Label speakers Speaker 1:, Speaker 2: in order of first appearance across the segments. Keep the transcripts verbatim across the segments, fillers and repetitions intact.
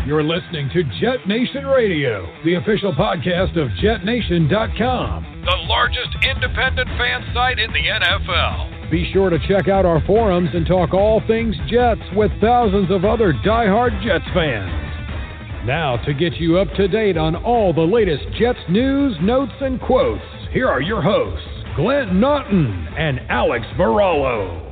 Speaker 1: You're listening to Jet Nation Radio, the official podcast of Jet Nation dot com, the largest independent fan site in the N F L. Be sure to check out our forums and talk all things Jets with thousands of other diehard Jets fans. Now, to get you up to date on all the latest Jets news, notes, and quotes, here are your hosts, Glenn Naughton and Alex Varallo.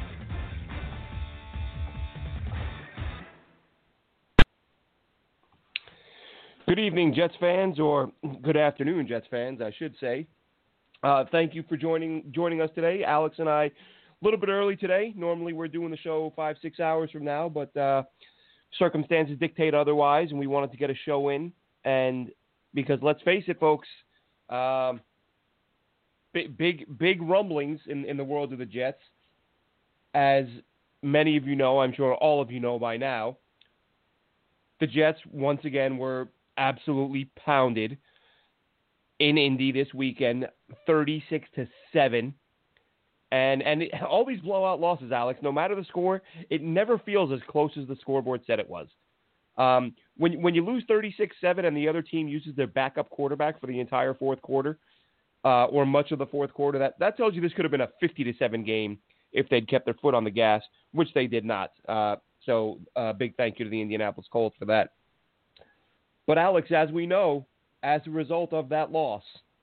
Speaker 2: Good evening, Jets fans, or good afternoon, Jets fans, I should say. Uh, thank you for joining joining us today. Alex and I, a little bit early today. Normally we're doing the show five, six hours from now, but uh, circumstances dictate otherwise, and we wanted to get a show in. And because let's face it, folks, um, big, big, big rumblings in, in the world of the Jets. As many of you know, I'm sure all of you know by now, the Jets once again were absolutely pounded in Indy this weekend, thirty-six to seven. And and it, all these blowout losses, Alex, no matter the score, it never feels as close as the scoreboard said it was. Um, when, when you lose thirty-six seven and the other team uses their backup quarterback for the entire fourth quarter, uh, or much of the fourth quarter, that, that tells you this could have been a fifty to seven game if they'd kept their foot on the gas, which they did not. Uh, so uh, big thank you to the Indianapolis Colts for that. But, Alex, as we know, as a result of that loss,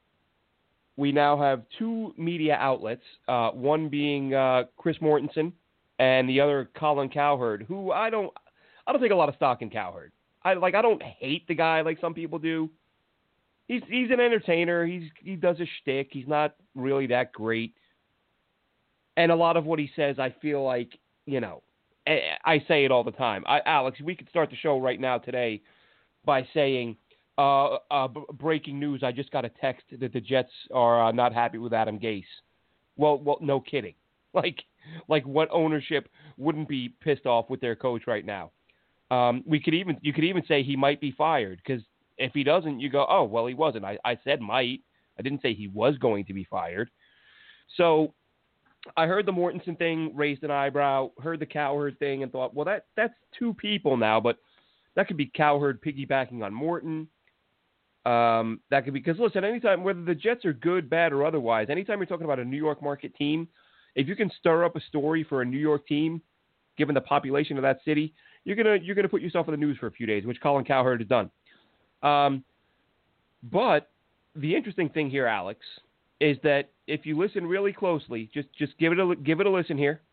Speaker 2: we now have two media outlets, uh, one being uh, Chris Mortensen and the other Colin Cowherd, who I don't I don't take a lot of stock in Cowherd. I like I don't hate the guy like some people do. He's he's an entertainer. He's he does a shtick. He's not really that great. And a lot of what he says, I feel like, you know, I, I say it all the time. I, Alex, we could start the show right now today by saying, uh, uh, b- breaking news, I just got a text that the Jets are uh, not happy with Adam Gase. Well, well, no kidding. Like, like what ownership wouldn't be pissed off with their coach right now? Um, we could even, you could even say he might be fired, because if he doesn't, you go, oh, well, he wasn't. I, I said might. I didn't say he was going to be fired. So I heard the Mortensen thing, raised an eyebrow, heard the Cowherd thing, and thought, well, that that's two people now, but that could be Cowherd piggybacking on Morton. Um, that could be, because listen, anytime, whether the Jets are good, bad, or otherwise, anytime you're talking about a New York market team, if you can stir up a story for a New York team, given the population of that city, you're gonna you're gonna put yourself in the news for a few days, which Colin Cowherd has done. Um, but the interesting thing here, Alex, is that if you listen really closely, just just give it a give it a listen here.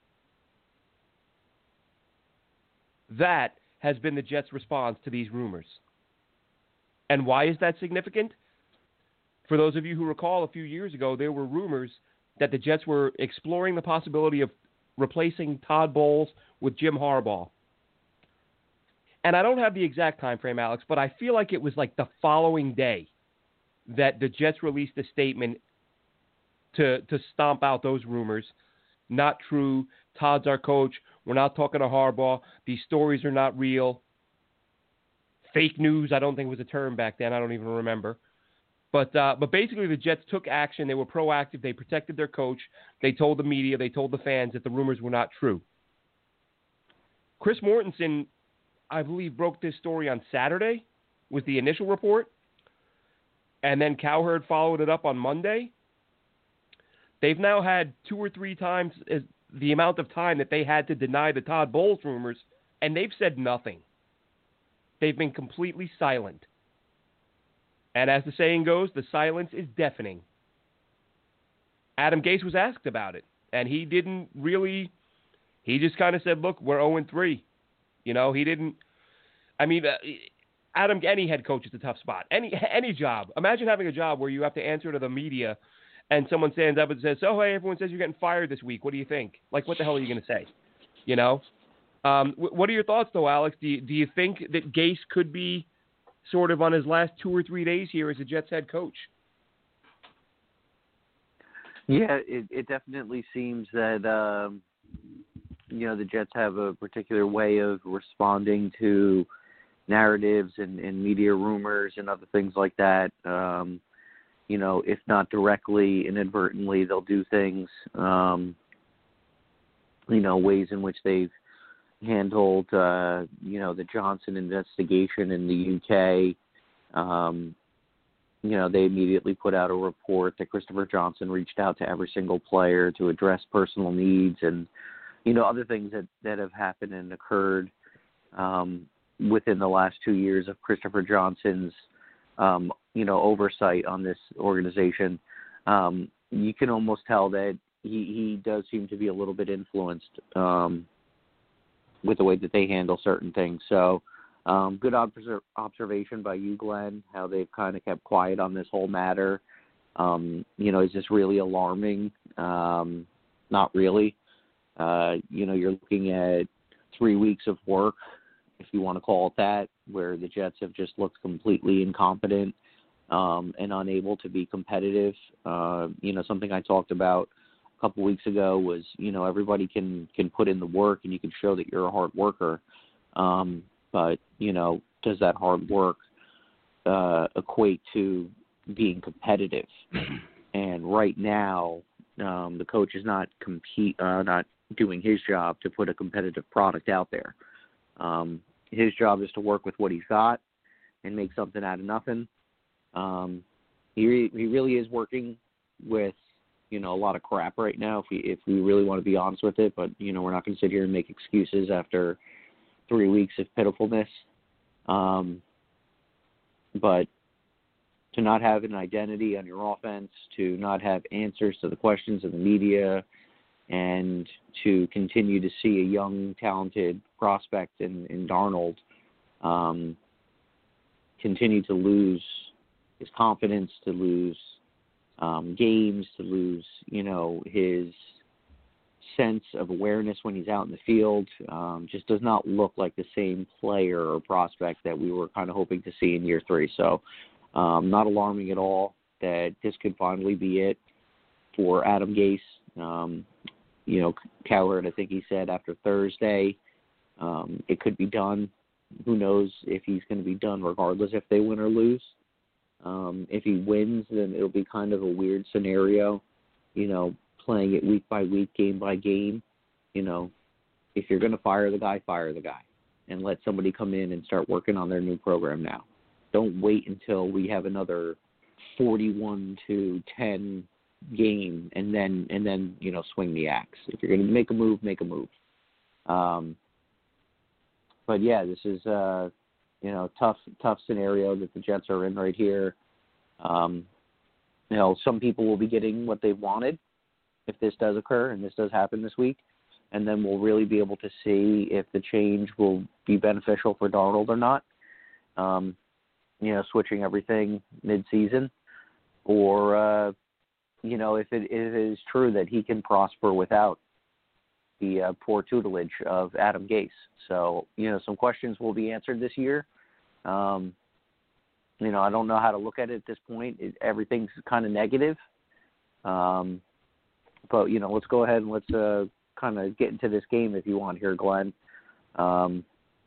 Speaker 2: That has been the Jets' response to these rumors. And why is that significant? For those of you who recall, a few years ago, there were rumors that the Jets were exploring the possibility of replacing Todd Bowles with Jim Harbaugh. And I don't have the exact time frame, Alex, but I feel like it was like the following day that the Jets released a statement to, to stomp out those rumors. Not true. Todd's our coach. We're not talking to Harbaugh. These stories are not real. Fake news, I don't think was a term back then. I don't even remember. But uh, but basically the Jets took action. They were proactive. They protected their coach. They told the media, they told the fans that the rumors were not true. Chris Mortensen, I believe, broke this story on Saturday, was the initial report. And then Cowherd followed it up on Monday. They've now had two or three times as the amount of time that they had to deny the Todd Bowles rumors, and they've said nothing. They've been completely silent. And as the saying goes, the silence is deafening. Adam Gase was asked about it, and he didn't really, he just kind of said, look, we're oh and three. You know, he didn't, I mean, uh, Adam, any head coach is a tough spot. Any any job. Imagine having a job where you have to answer to the media and someone stands up and says, oh, hey, everyone says you're getting fired this week. What do you think? Like, what the hell are you going to say? You know? Um, w- what are your thoughts, though, Alex? Do you, do you think that Gase could be sort of on his last two or three days here as a Jets head coach?
Speaker 3: Yeah, it, it definitely seems that, um, you know, the Jets have a particular way of responding to narratives and, and media rumors and other things like that. Um, you know, if not directly, inadvertently, they'll do things, um, you know, ways in which they've handled, uh, you know, the Johnson investigation in the U K. Um, you know, they immediately put out a report that Christopher Johnson reached out to every single player to address personal needs and, you know, other things that, that have happened and occurred um, within the last two years of Christopher Johnson's, um, you know, oversight on this organization. Um, you can almost tell that he, he does seem to be a little bit influenced um, with the way that they handle certain things. So um, good ob- observation by you, Glenn, how they've kind of kept quiet on this whole matter. Um, you know, is this really alarming? Um, not really. Uh, you know, you're looking at three weeks of work, if you want to call it that, where the Jets have just looked completely incompetent um, and unable to be competitive. Uh, you know, something I talked about a couple weeks ago was, you know, everybody can, can put in the work and you can show that you're a hard worker. Um, but, you know, does that hard work uh, equate to being competitive? And right now, um, the coach is not compete, uh, not doing his job to put a competitive product out there. Um, his job is to work with what he's got and make something out of nothing. Um, he he really is working with, you know, a lot of crap right now, if we if we really want to be honest with it. But, you know, we're not going to sit here and make excuses after three weeks of pitifulness. Um, but to not have an identity on your offense, to not have answers to the questions of the media, and to continue to see a young, talented prospect in, in Darnold um, continue to lose his confidence, to lose um, games, to lose, you know, his sense of awareness when he's out in the field, um, just does not look like the same player or prospect that we were kind of hoping to see in year three. So um, not alarming at all that this could finally be it for Adam Gase. Um, you know, Cowherd, I think he said after Thursday, um, it could be done. Who knows if he's going to be done regardless if they win or lose. Um, if he wins, then it'll be kind of a weird scenario, you know, playing it week by week, game by game. You know, if you're going to fire the guy, fire the guy and let somebody come in and start working on their new program now. Don't wait until we have another forty-one to ten game and then, and then, you know, swing the axe. If you're going to make a move, make a move. Um, but yeah, this is, uh, you know, tough, tough scenario that the Jets are in right here. Um, you know, some people will be getting what they wanted if this does occur and this does happen this week. And then we'll really be able to see if the change will be beneficial for Darnold or not. Um, you know, switching everything mid-season, or, uh, you know, if it, if it is true that he can prosper without the uh, poor tutelage of Adam Gase. So, you know, some questions will be answered this year. Um, you know, I don't know how to look at it at this point. It, everything's kind of negative. Um, but, you know, let's go ahead and let's uh, kind of get into this game if you want here, Glenn. Um,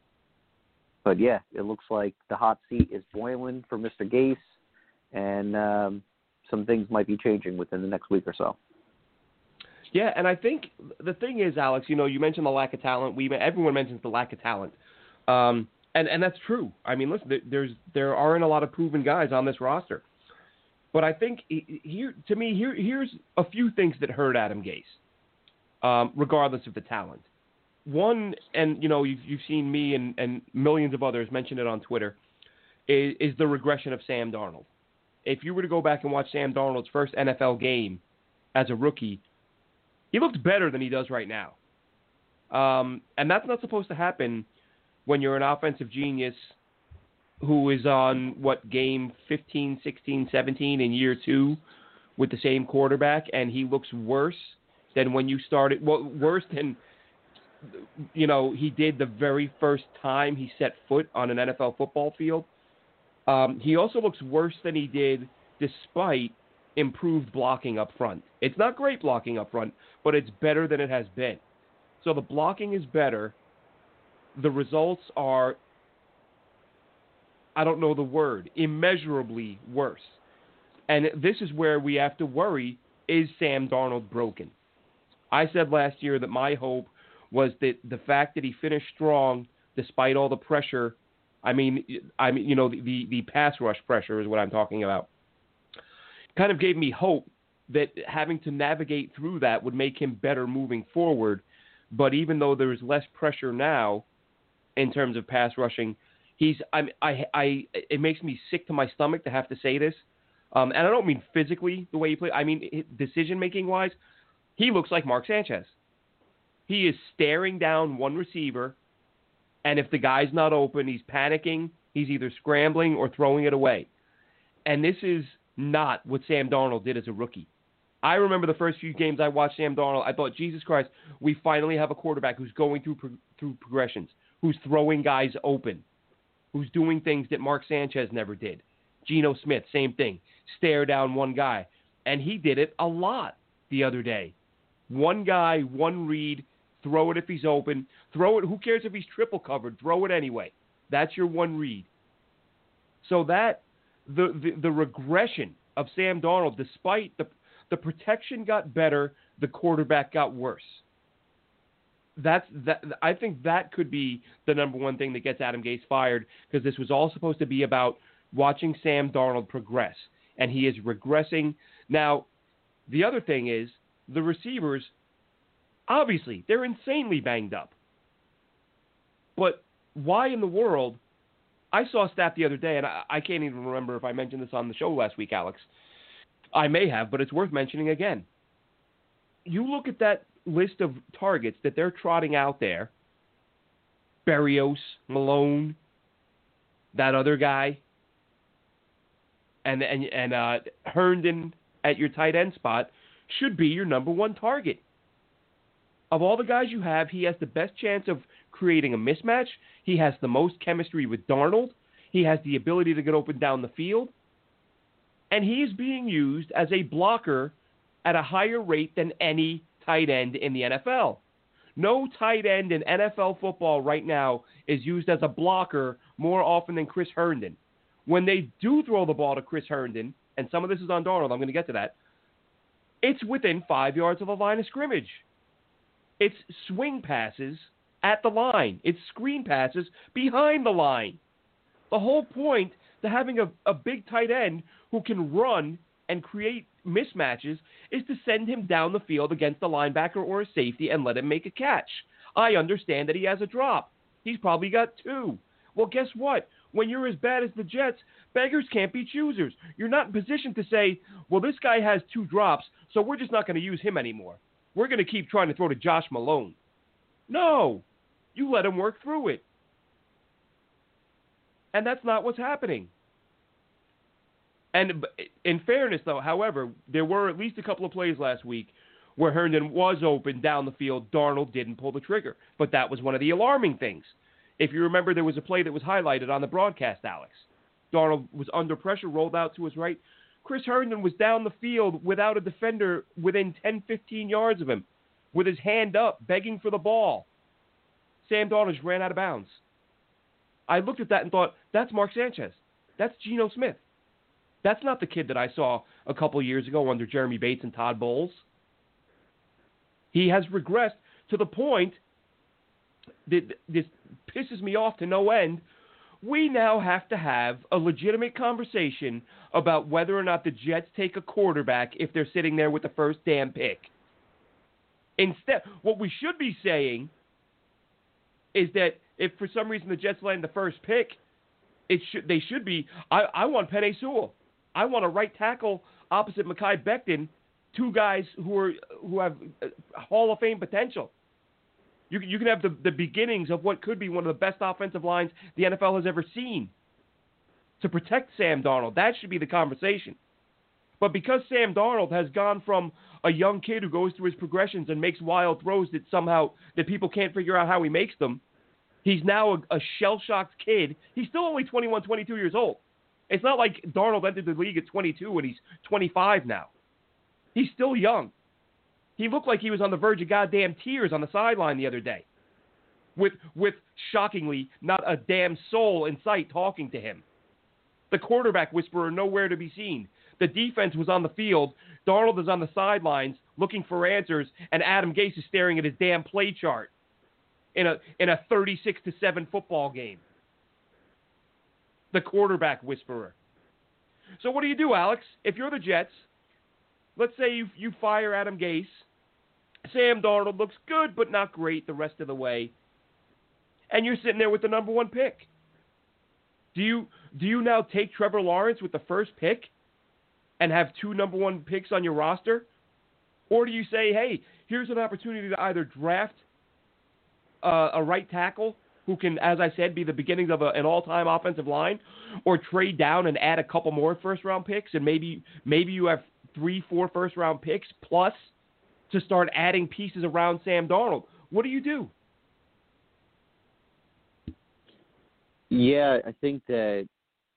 Speaker 3: but, yeah, it looks like the hot seat is boiling for Mister Gase, and um, some things might be changing within the next week or so.
Speaker 2: Yeah, and I think the thing is, Alex, you know, you mentioned the lack of talent. We everyone mentions the lack of talent, um, and and that's true. I mean, listen, there's there aren't a lot of proven guys on this roster, but I think here to me here here's a few things that hurt Adam Gase, um, regardless of the talent. One, and you know, you've, you've seen me and, and millions of others mention it on Twitter, is, is the regression of Sam Darnold. If you were to go back and watch Sam Darnold's first N F L game as a rookie, he looked better than he does right now. Um, and that's not supposed to happen when you're an offensive genius who is on, what, game fifteen, sixteen, seventeen in year two with the same quarterback, and he looks worse than when you started, well, worse than, you know, he did the very first time he set foot on an N F L football field. Um, he also looks worse than he did despite improved blocking up front. It's not great blocking up front, but it's better than it has been. So the blocking is better. The results are, I don't know the word, immeasurably worse. And this is where we have to worry, is Sam Darnold broken? I said last year that my hope was that the fact that he finished strong despite all the pressure. I mean, I mean, you know, the, the pass rush pressure is what I'm talking about. Kind of gave me hope that having to navigate through that would make him better moving forward. But even though there's less pressure now in terms of pass rushing, he's, I, I, I, it makes me sick to my stomach to have to say this. Um, and I don't mean physically the way he plays. I mean, decision-making wise, he looks like Mark Sanchez. He is staring down one receiver, and if the guy's not open, he's panicking. He's either scrambling or throwing it away. And this is not what Sam Darnold did as a rookie. I remember the first few games I watched Sam Darnold, I thought, Jesus Christ, we finally have a quarterback who's going through pro- through progressions, who's throwing guys open, who's doing things that Mark Sanchez never did. Geno Smith, same thing. Stare down one guy. And he did it a lot the other day. One guy, one read, throw it if he's open. Throw it. Who cares if he's triple covered? Throw it anyway. That's your one read. So that, the, the, the regression of Sam Darnold, despite the, the protection got better, the quarterback got worse. That's that. I think that could be the number one thing that gets Adam Gase fired, because this was all supposed to be about watching Sam Darnold progress, and he is regressing. Now, the other thing is the receivers, obviously, they're insanely banged up. But why in the world? I saw a stat the other day, and I, I can't even remember if I mentioned this on the show last week, Alex. I may have, but it's worth mentioning again. You look at that list of targets that they're trotting out there, Berrios, Malone, that other guy, and and, and uh, Herndon at your tight end spot should be your number one target. Of all the guys you have, he has the best chance of creating a mismatch. He has the most chemistry with Darnold. He has the ability to get open down the field. And he is being used as a blocker at a higher rate than any tight end in the N F L. No tight end in N F L football right now is used as a blocker more often than Chris Herndon. When they do throw the ball to Chris Herndon, and some of this is on Darnold, I'm going to get to that, it's within five yards of a line of scrimmage. It's swing passes at the line. It's screen passes behind the line. The whole point to having a, a big tight end who can run and create mismatches is to send him down the field against a linebacker or a safety and let him make a catch. I understand that he has a drop. He's probably got two. Well, guess what? When you're as bad as the Jets, beggars can't be choosers. You're not in position to say, well, this guy has two drops, so we're just not going to use him anymore. We're going to keep trying to throw to Josh Malone. No. You let him work through it. And that's not what's happening. And in fairness, though, however, there were at least a couple of plays last week where Herndon was open down the field. Darnold didn't pull the trigger. But that was one of the alarming things. If you remember, there was a play that was highlighted on the broadcast, Alex. Darnold was under pressure, rolled out to his right. Chris Herndon was down the field without a defender within ten, fifteen yards of him, with his hand up, begging for the ball. Sam Darnold just ran out of bounds. I looked at that and thought, that's Mark Sanchez. That's Geno Smith. That's not the kid that I saw a couple years ago under Jeremy Bates and Todd Bowles. He has regressed to the point that this pisses me off to no end. We now have to have a legitimate conversation about whether or not the Jets take a quarterback if they're sitting there with the first damn pick. Instead, what we should be saying is that if for some reason the Jets land the first pick, it should they should be, I, I want Penei Sewell. I want a right tackle opposite Mekhi Becton, two guys who are who have Hall of Fame potential. You, you can have the, the beginnings of what could be one of the best offensive lines the N F L has ever seen to protect Sam Darnold. That should be the conversation. But because Sam Darnold has gone from a young kid who goes through his progressions and makes wild throws that somehow that people can't figure out how he makes them, he's now a, a shell-shocked kid. He's still only twenty-one, twenty-two years old. It's not like Darnold entered the league at twenty-two and he's twenty-five now. He's still young. He looked like he was on the verge of goddamn tears on the sideline the other day. With, with shockingly, not a damn soul in sight talking to him. The quarterback whisperer nowhere to be seen. The defense was on the field. Darnold is on the sidelines looking for answers, and Adam Gase is staring at his damn play chart. in a in a thirty-six to seven football game. The quarterback whisperer. So what do you do, Alex? If you're the Jets, let's say you you fire Adam Gase. Sam Darnold looks good, but not great the rest of the way. And you're sitting there with the number one pick. Do you do you now take Trevor Lawrence with the first pick and have two number one picks on your roster? Or do you say, hey, here's an opportunity to either draft uh, a right tackle who can, as I said, be the beginnings of a, an all-time offensive line, or trade down and add a couple more first-round picks, and maybe maybe you have three, four first-round picks plus to start adding pieces around Sam Darnold. What do you do?
Speaker 3: Yeah, I think that,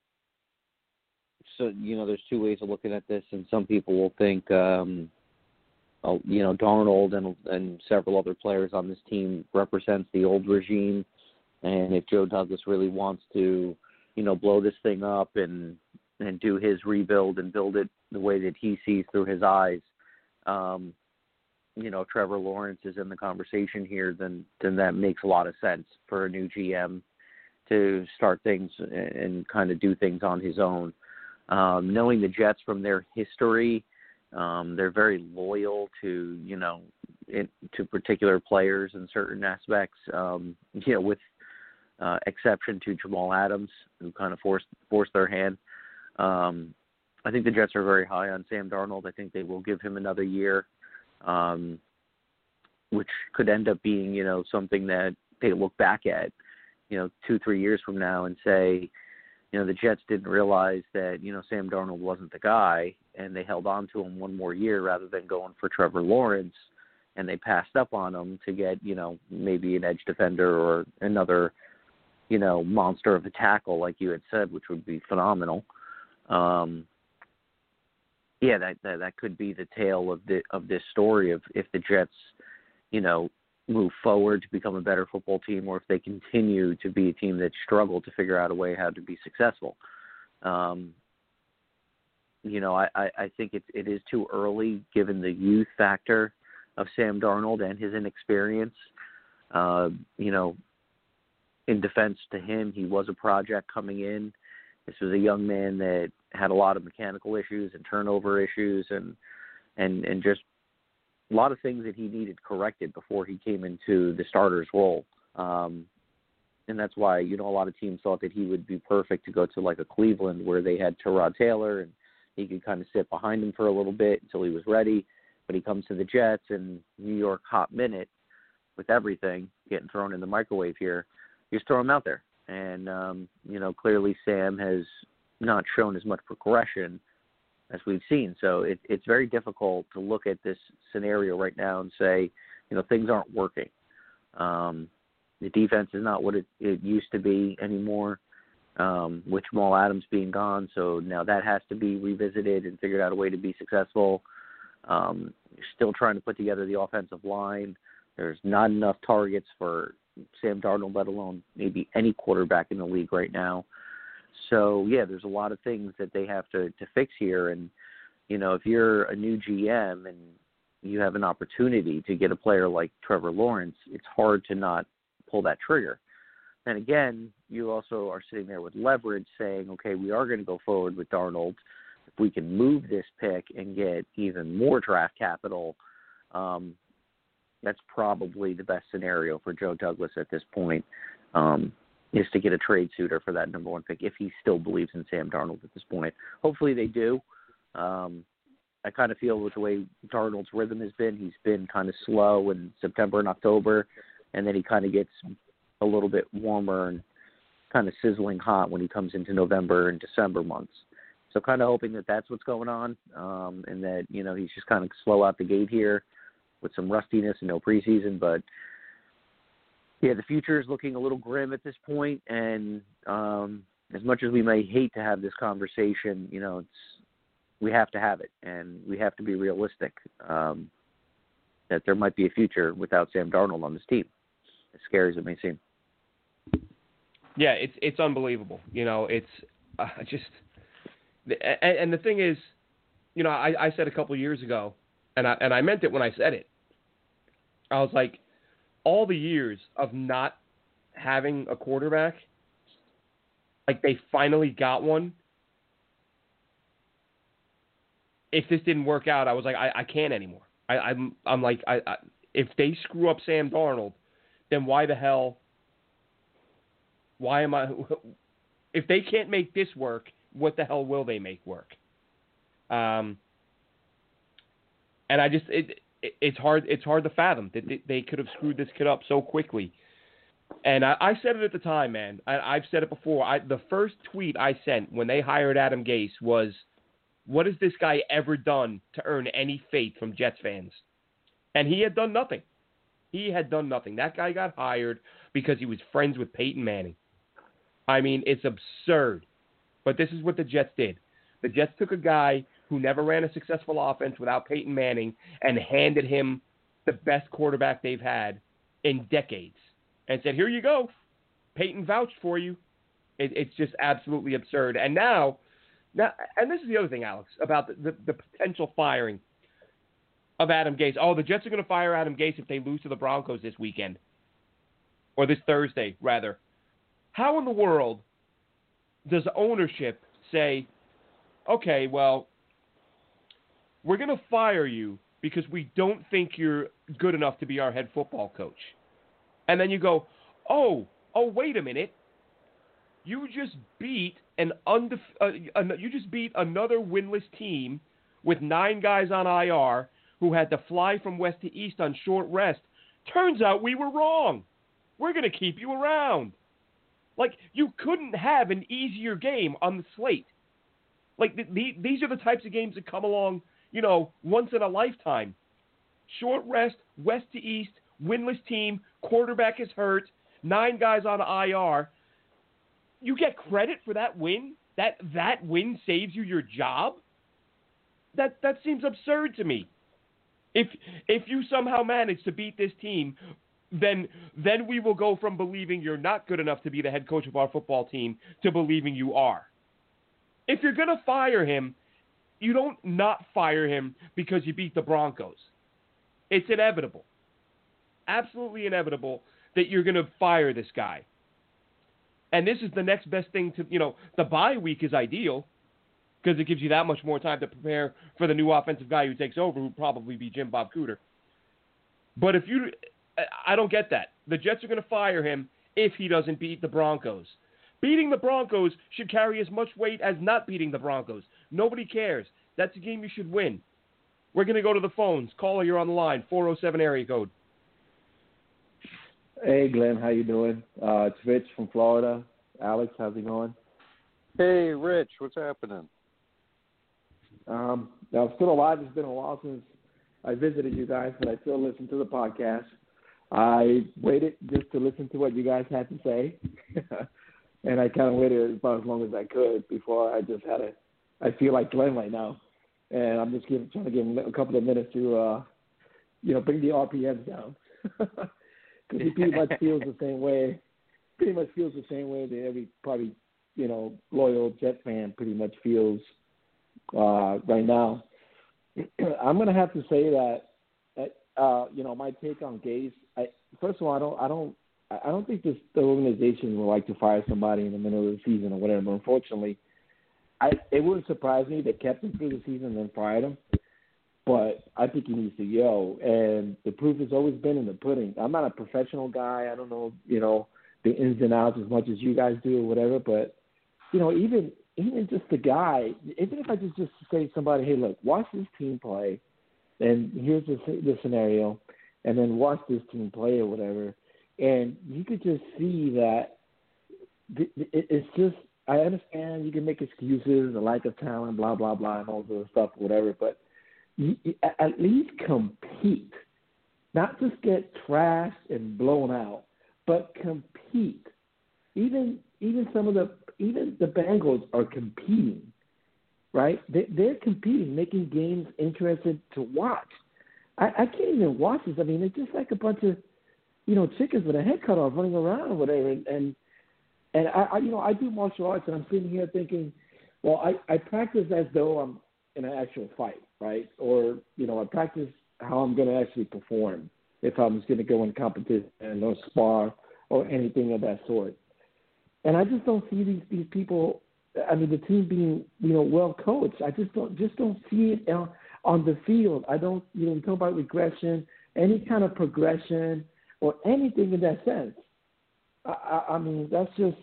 Speaker 3: so, you know, there's two ways of looking at this, and some people will think, um, oh, you know, Darnold and, and several other players on this team represents the old regime, and if Joe Douglas really wants to, you know, blow this thing up and, and do his rebuild and build it the way that he sees through his eyes, um, you know, Trevor Lawrence is in the conversation here, then then that makes a lot of sense for a new G M to start things and, and kind of do things on his own. Um, knowing the Jets from their history, um, they're very loyal to, you know, in, to particular players in certain aspects, um, you know, with uh, exception to Jamal Adams, who kind of forced, forced their hand. Um, I think the Jets are very high on Sam Darnold. I think they will give him another year. Um, which could end up being, you know, something that they look back at, you know, two, three years from now and say, you know, the Jets didn't realize that, you know, Sam Darnold wasn't the guy, and they held on to him one more year rather than going for Trevor Lawrence, and they passed up on him to get, you know, maybe an edge defender or another, you know, monster of a tackle, like you had said, which would be phenomenal. Um, Yeah, that, that that could be the tale of the of this story of if the Jets, you know, move forward to become a better football team, or if they continue to be a team that struggled to figure out a way how to be successful. Um, you know, I, I, I think it it is too early given the youth factor of Sam Darnold and his inexperience. Uh, you know, in defense to him, he was a project coming in. This was a young man that had a lot of mechanical issues and turnover issues and and and just a lot of things that he needed corrected before he came into the starter's role. Um, and that's why, you know, a lot of teams thought that he would be perfect to go to like a Cleveland where they had Tyrod Taylor and he could kind of sit behind him for a little bit until he was ready. But he comes to the Jets and New York hot minute with everything getting thrown in the microwave here. You just throw him out there. And, um, you know, clearly Sam has not shown as much progression as we've seen. So it, it's very difficult to look at this scenario right now and say, you know, things aren't working. Um, the defense is not what it, it used to be anymore, um, with Jamal Adams being gone. So now that has to be revisited and figured out a way to be successful. Um, you're still trying to put together the offensive line. There's not enough targets for Sam Darnold, let alone maybe any quarterback in the league right now. So, yeah, there's a lot of things that they have to, to fix here. And, you know, if you're a new G M and you have an opportunity to get a player like Trevor Lawrence, it's hard to not pull that trigger. And, again, you also are sitting there with leverage saying, okay, we are going to go forward with Darnold. If we can move this pick and get even more draft capital, um, that's probably the best scenario for Joe Douglas at this point, um, is to get a trade suitor for that number one pick if he still believes in Sam Darnold at this point. Hopefully they do. Um, I kind of feel with the way Darnold's rhythm has been, he's been kind of slow in September and October, and then he kind of gets a little bit warmer and kind of sizzling hot when he comes into November and December months. So kind of hoping that that's what's going on, um, and that, you know, he's just kind of slow out the gate here with some rustiness and no preseason. But, yeah, the future is looking a little grim at this point, and um, as much as we may hate to have this conversation, you know, it's we have to have it, and we have to be realistic um, that there might be a future without Sam Darnold on this team, as scary as it may seem.
Speaker 2: Yeah, it's it's unbelievable. You know, it's uh, just – and, and the thing is, you know, I, I said a couple of years ago, and I, and I meant it when I said it. I was like, all the years of not having a quarterback, like they finally got one. If this didn't work out, I was like, I, I can't anymore. I, I'm I'm like, I, I if they screw up Sam Darnold, then why the hell? Why am I? If they can't make this work, what the hell will they make work? Um, and I just it, it it's hard it's hard to fathom that they, they could have screwed this kid up so quickly. And I, I said it at the time, man. I, I've said it before. I, the first tweet I sent when they hired Adam Gase was, "What has this guy ever done to earn any faith from Jets fans?" And he had done nothing. He had done nothing. That guy got hired because he was friends with Peyton Manning. I mean, it's absurd. But this is what the Jets did. The Jets took a guy who never ran a successful offense without Peyton Manning and handed him the best quarterback they've had in decades and said, here you go. Peyton vouched for you. It, it's just absolutely absurd. And now, now, and this is the other thing, Alex, about the, the, the potential firing of Adam Gase. Oh, the Jets are going to fire Adam Gase if they lose to the Broncos this weekend. Or this Thursday, rather. How in the world does ownership say, okay, well, we're going to fire you because we don't think you're good enough to be our head football coach? And then you go, oh, oh, wait a minute. You just beat an undef- uh, you just beat another winless team with nine guys on I R who had to fly from west to east on short rest. Turns out we were wrong. We're going to keep you around. Like, you couldn't have an easier game on the slate. Like, the, the, these are the types of games that come along, you know, once in a lifetime. Short rest, west to east, winless team, quarterback is hurt, nine guys on I R. You get credit for that win? That that win saves you your job? That that seems absurd to me. If if you somehow manage to beat this team, then then we will go from believing you're not good enough to be the head coach of our football team to believing you are. If you're going to fire him, you don't not fire him because you beat the Broncos. It's inevitable. Absolutely inevitable that you're going to fire this guy. And this is the next best thing to, you know, the bye week is ideal because it gives you that much more time to prepare for the new offensive guy who takes over, who will probably be Jim Bob Cooter. But if you, I don't get that. The Jets are going to fire him if he doesn't beat the Broncos. Beating the Broncos should carry as much weight as not beating the Broncos. Nobody cares. That's a game you should win. We're going to go to the phones. Caller, you're on the line, four oh seven area code.
Speaker 4: Hey, Glenn, how you doing? Uh, it's Rich from Florida. Alex, how's it going?
Speaker 5: Hey, Rich, what's happening?
Speaker 4: Um, I'm still alive. It's been a while since I visited you guys, but I still listen to the podcast. I waited just to listen to what you guys had to say, and I kind of waited about as long as I could before I just had a – I feel like Glenn right now, and I'm just give, trying to give him a couple of minutes to, uh, you know, bring the R P Ms down. Because he pretty much feels the same way. Pretty much feels the same way that every probably, you know, loyal Jet fan pretty much feels uh, right now. I'm gonna have to say that, uh, you know, my take on Gase. I, first of all, I don't, I don't, I don't think this the organization would like to fire somebody in the middle of the season or whatever. But unfortunately, I it wouldn't surprise me they kept him through the season and then fired him. But I think he needs to go, and the proof has always been in the pudding. I'm not a professional guy. I don't know, you know, the ins and outs as much as you guys do or whatever. But, you know, even even just the guy, even if I just, just say to somebody, hey, look, watch this team play, and here's the, the scenario, and then watch this team play or whatever, and you could just see that it's just, I understand you can make excuses, the lack of talent, blah, blah, blah, and all this stuff or whatever, but you, you, at least compete, not just get trashed and blown out, but compete. Even even some of the even the Bengals are competing, right? They, they're competing, making games interesting to watch. I, I can't even watch this. I mean, it's just like a bunch of, you know, chickens with a head cut off running around or whatever. And and, and I, I, you know, I do martial arts, and I'm sitting here thinking, well, I, I practice as though I'm in an actual fight, right? Or, you know, I practice how I'm going to actually perform. if I was going to go in competition or spar or anything of that sort. And I just don't see these, these people, I mean, the team being, you know, well coached. I just don't just don't see it on, on the field. I don't, you know, we talk about regression, any kind of progression or anything in that sense. I, I, I mean, that's just,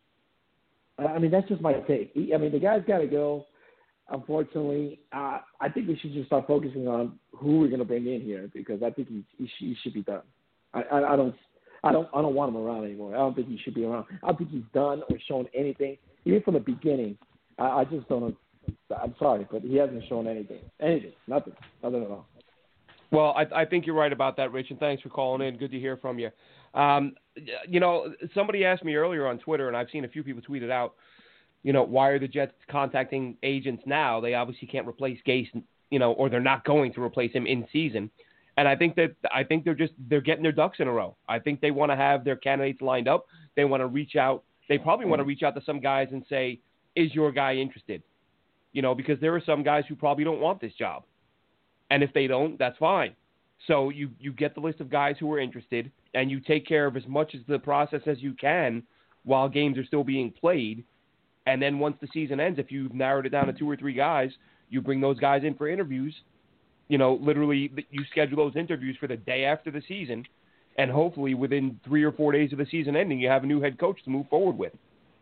Speaker 4: I mean, that's just my take. I mean, the guy's got to go. Unfortunately, uh, I think we should just start focusing on who we're going to bring in here because I think he, he, should, he should be done. I, I, I don't, I don't, I don't want him around anymore. I don't think he should be around. I don't think he's done or shown anything, even from the beginning. I, I just don't. I'm sorry, but he hasn't shown anything. Anything, nothing, nothing at all.
Speaker 2: Well, I, I think you're right about that, Rich, and thanks for calling in. Good to hear from you. Um, you know, somebody asked me earlier on Twitter, and I've seen a few people tweet it out. You know, why are the Jets contacting agents now? They obviously can't replace Gase, you know, or they're not going to replace him in season. And I think that I think they're just they're getting their ducks in a row. I think they want to have their candidates lined up. They want to reach out. They probably want to reach out to some guys and say, "Is your guy interested?" You know, because there are some guys who probably don't want this job, and if they don't, that's fine. So you you get the list of guys who are interested, and you take care of as much of the process as you can while games are still being played. And then once the season ends, if you've narrowed it down to two or three guys, you bring those guys in for interviews. You know, literally, you schedule those interviews for the day after the season, and hopefully within three or four days of the season ending, you have a new head coach to move forward with.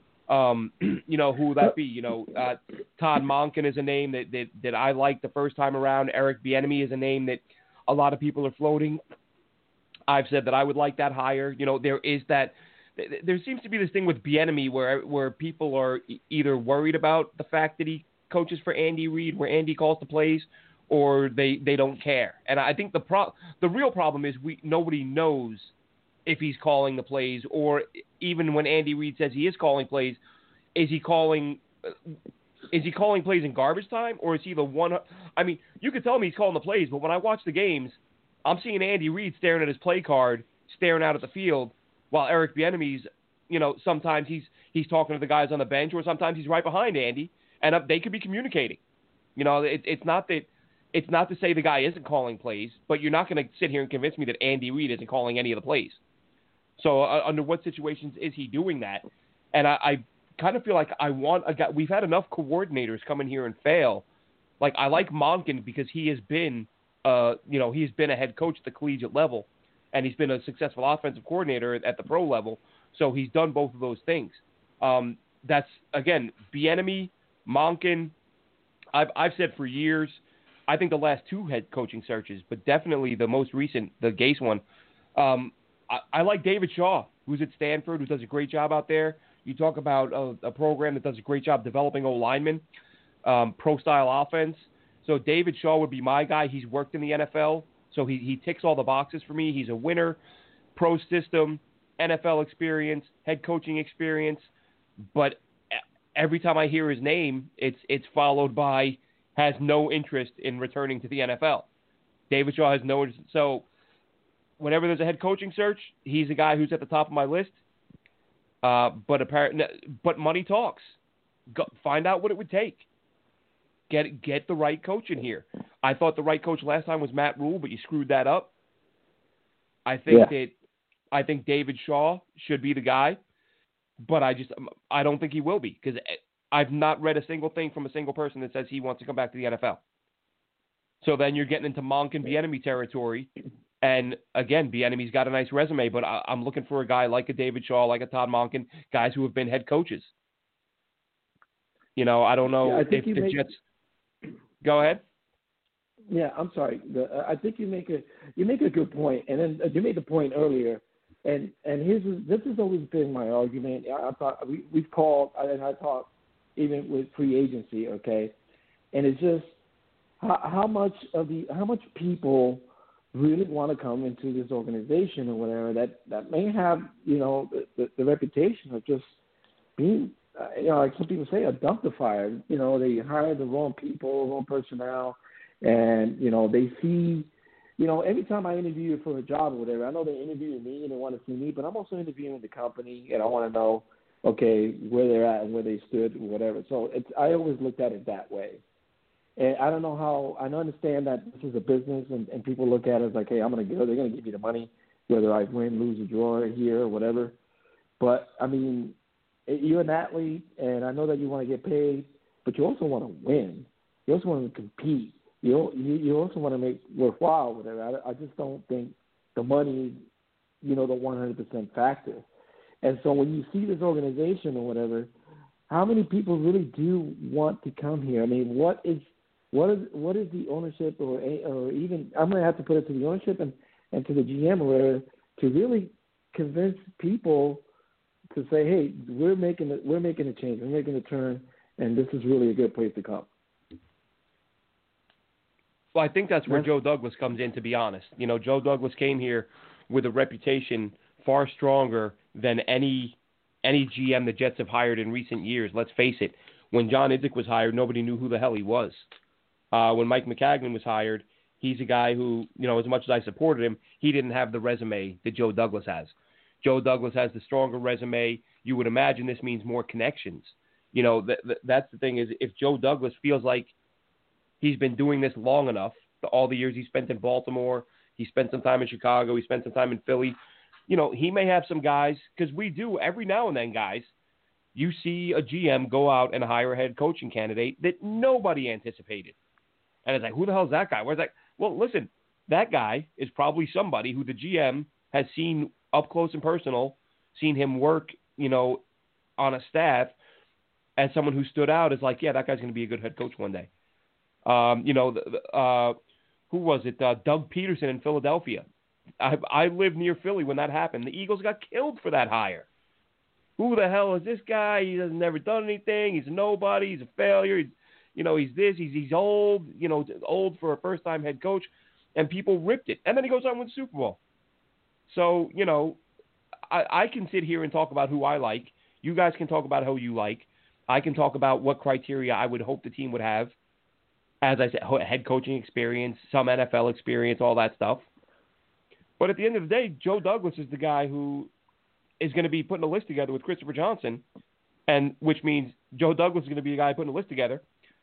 Speaker 2: Um, you know, who will that be? You know, uh, Todd Monken is a name that, that, that I liked the first time around. Eric Bieniemy is a name that a lot of people are floating. I've said that I would like that hire. You know, there is that. There seems to be this thing with Bieniemy where where people are either worried about the fact that he coaches for Andy Reid, where Andy calls the plays, or they, they don't care. And I think the pro- the real problem is we nobody knows if he's calling the plays, or even when Andy Reid says he is calling plays, is he calling is he calling plays in garbage time, or is he the one? I mean, you could tell me he's calling the plays, but when I watch the games, I'm seeing Andy Reid staring at his play card, staring out at the field. While Eric Bieniemy's, you know, sometimes he's he's talking to the guys on the bench, or sometimes he's right behind Andy, and uh, they could be communicating. You know, it, it's not that it's not to say the guy isn't calling plays, but you're not going to sit here and convince me that Andy Reid isn't calling any of the plays. So uh, under what situations is he doing that? And I, I kind of feel like I want a guy. We've had enough coordinators come in here and fail. Like I like Monken because he has been, uh, you know, he's been a head coach at the collegiate level. And he's been a successful offensive coordinator at the pro level, so he's done both of those things. Um, that's, again, Bieniemy, Monken. I've, I've said for years, I think the last two head coaching searches, but definitely the most recent, the Gase one, um, I, I like David Shaw, who's at Stanford, who does a great job out there. You talk about a, a program that does a great job developing O-linemen, um, pro-style offense. So David Shaw would be my guy. He's worked in the N F L. So he, he ticks all the boxes for me. He's a winner, pro system, N F L experience, head coaching experience. But every time I hear his name, it's it's followed by has no interest in returning to the N F L. David Shaw has no interest. So whenever there's a head coaching search, he's a guy who's at the top of my list. Uh, but apparently, but money talks. Go, find out what it would take. Get get the right coach in here. I thought the right coach last time was Matt Rule, but you screwed that up. I think yeah. that I think David Shaw should be the guy, but I just I don't think he will be because I've not read a single thing from a single person that says he wants to come back to the N F L. So then you're getting into Monken Bieniemy territory, and again, Bieniemy's got a nice resume, but I, I'm looking for a guy like a David Shaw, like a Todd Monken, guys who have been head coaches. You know, I don't know
Speaker 4: yeah, I
Speaker 2: if the
Speaker 4: make...
Speaker 2: Jets. Go ahead.
Speaker 4: Yeah, I'm sorry. The, uh, I think you make a you make a good point, and then uh, you made the point earlier, and and here's this has always been my argument. I, I thought we we've called and I thought even with free agency, okay, and it's just how, how much of the how much people really want to come into this organization or whatever that that may have you know the, the, the reputation of just being. Uh, you know, like some people say, a dumpster. You know, they hire the wrong people, wrong personnel, and, you know, they see, you know, every time I interview for a job or whatever, I know they interview me and they want to see me, but I'm also interviewing the company, and I want to know, okay, where they're at and where they stood or whatever. So it's, I always looked at it that way. And I don't know how. I understand that this is a business, and, and people look at it as like, hey, I'm going to go. They're going to give you the money, whether I win, lose, or draw here or whatever. But I mean, you're an athlete, and I know that you want to get paid, but you also want to win. You also want to compete. You you, you also want to make worthwhile whatever. I, I just don't think the money, you know, the one hundred percent factor. And so when you see this organization or whatever, how many people really do want to come here? I mean, what is what is what is the ownership, or or even I'm going to have to put it to the ownership and, and to the G M or whatever, to really convince people to say, hey, we're making a, we're making a change, we're making a turn, and this is really a good place to come.
Speaker 2: Well, I think that's where Joe Douglas comes in, to be honest. You know, Joe Douglas came here with a reputation far stronger than any any G M the Jets have hired in recent years. Let's face it. When John Idzik was hired, nobody knew who the hell he was. Uh, when Mike Maccagnan was hired, he's a guy who, you know, as much as I supported him, he didn't have the resume that Joe Douglas has. Joe Douglas has the stronger resume. You would imagine this means more connections. You know, th- th- that's the thing is, if Joe Douglas feels like he's been doing this long enough, the, all the years he spent in Baltimore, he spent some time in Chicago, he spent some time in Philly, you know, he may have some guys, because we do every now and then, guys, you see a G M go out and hire a head coaching candidate that nobody anticipated. And it's like, who the hell is that guy? Where's that? Well, listen, that guy is probably somebody who the G M has seen up close and personal, seen him work, you know, on a staff as someone who stood out as like, yeah, that guy's going to be a good head coach one day. Um, you know, uh, who was it? Uh, Doug Peterson in Philadelphia. I, I lived near Philly when that happened. The Eagles got killed for that hire. Who the hell is this guy? He has never done anything. He's a nobody. He's a failure. He's, you know, he's this. He's he's old. You know, old for a first-time head coach, and people ripped it. And then he goes on and wins the Super Bowl. So, you know, I, I can sit here and talk about who I like. You guys can talk about who you like. I can talk about what criteria I would hope the team would have. As I said, head coaching experience, some N F L experience, all that stuff. But at the end of the day, Joe Douglas is the guy who is going to be putting a list together with Christopher Johnson, and which means Joe Douglas is going to be the guy putting a list together.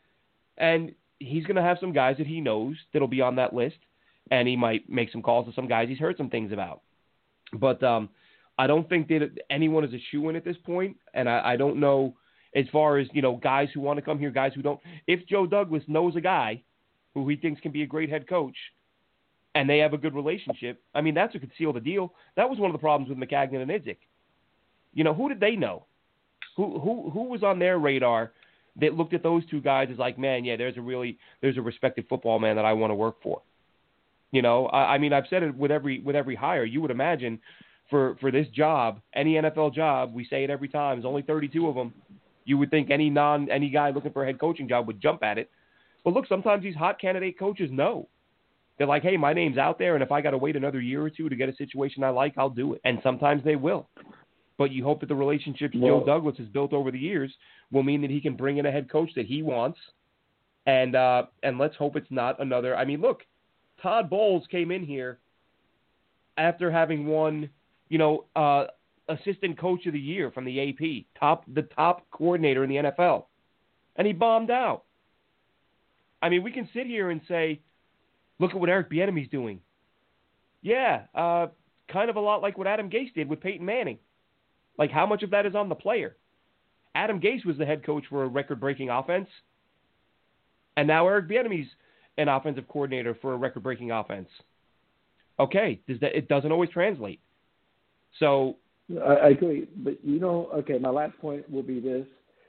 Speaker 2: And he's going to have some guys that he knows that'll be on that list, and he might make some calls to some guys he's heard some things about. But um, I don't think that anyone is a shoo-in at this point, and I, I don't know as far as, you know, guys who want to come here, guys who don't. If Joe Douglas knows a guy who he thinks can be a great head coach, and they have a good relationship, I mean, that's what could seal the deal. That was one of the problems with Maccagnan and Idzik. You know, who did they know? Who who who was on their radar that looked at those two guys as like, man, yeah, there's a really there's a respected football man that I want to work for. You know, I, I mean, I've said it with every with every hire. You would imagine for for this job, any N F L job, we say it every time. There's only thirty-two of them. You would think any non any guy looking for a head coaching job would jump at it. But look, sometimes these hot candidate coaches know. They're like, hey, my name's out there, and if I got to wait another year or two to get a situation I like, I'll do it. And sometimes they will. But you hope that the relationships well, Joe Douglas has built over the years will mean that he can bring in a head coach that he wants. And uh, and let's hope it's not another. I mean, look, Todd Bowles came in here after having won, you know, uh, assistant coach of the year from the A P, top the top coordinator in the N F L, and he bombed out. I mean, we can sit here and say, look at what Eric Bieniemy's doing. Yeah, uh, kind of a lot like what Adam Gase did with Peyton Manning. Like, how much of that is on the player? Adam Gase was the head coach for a record-breaking offense, and now Eric Bieniemy's an offensive coordinator for a record-breaking offense. Okay, does that, it doesn't always translate. So
Speaker 4: I, I agree, but you know, okay, my last point will be this.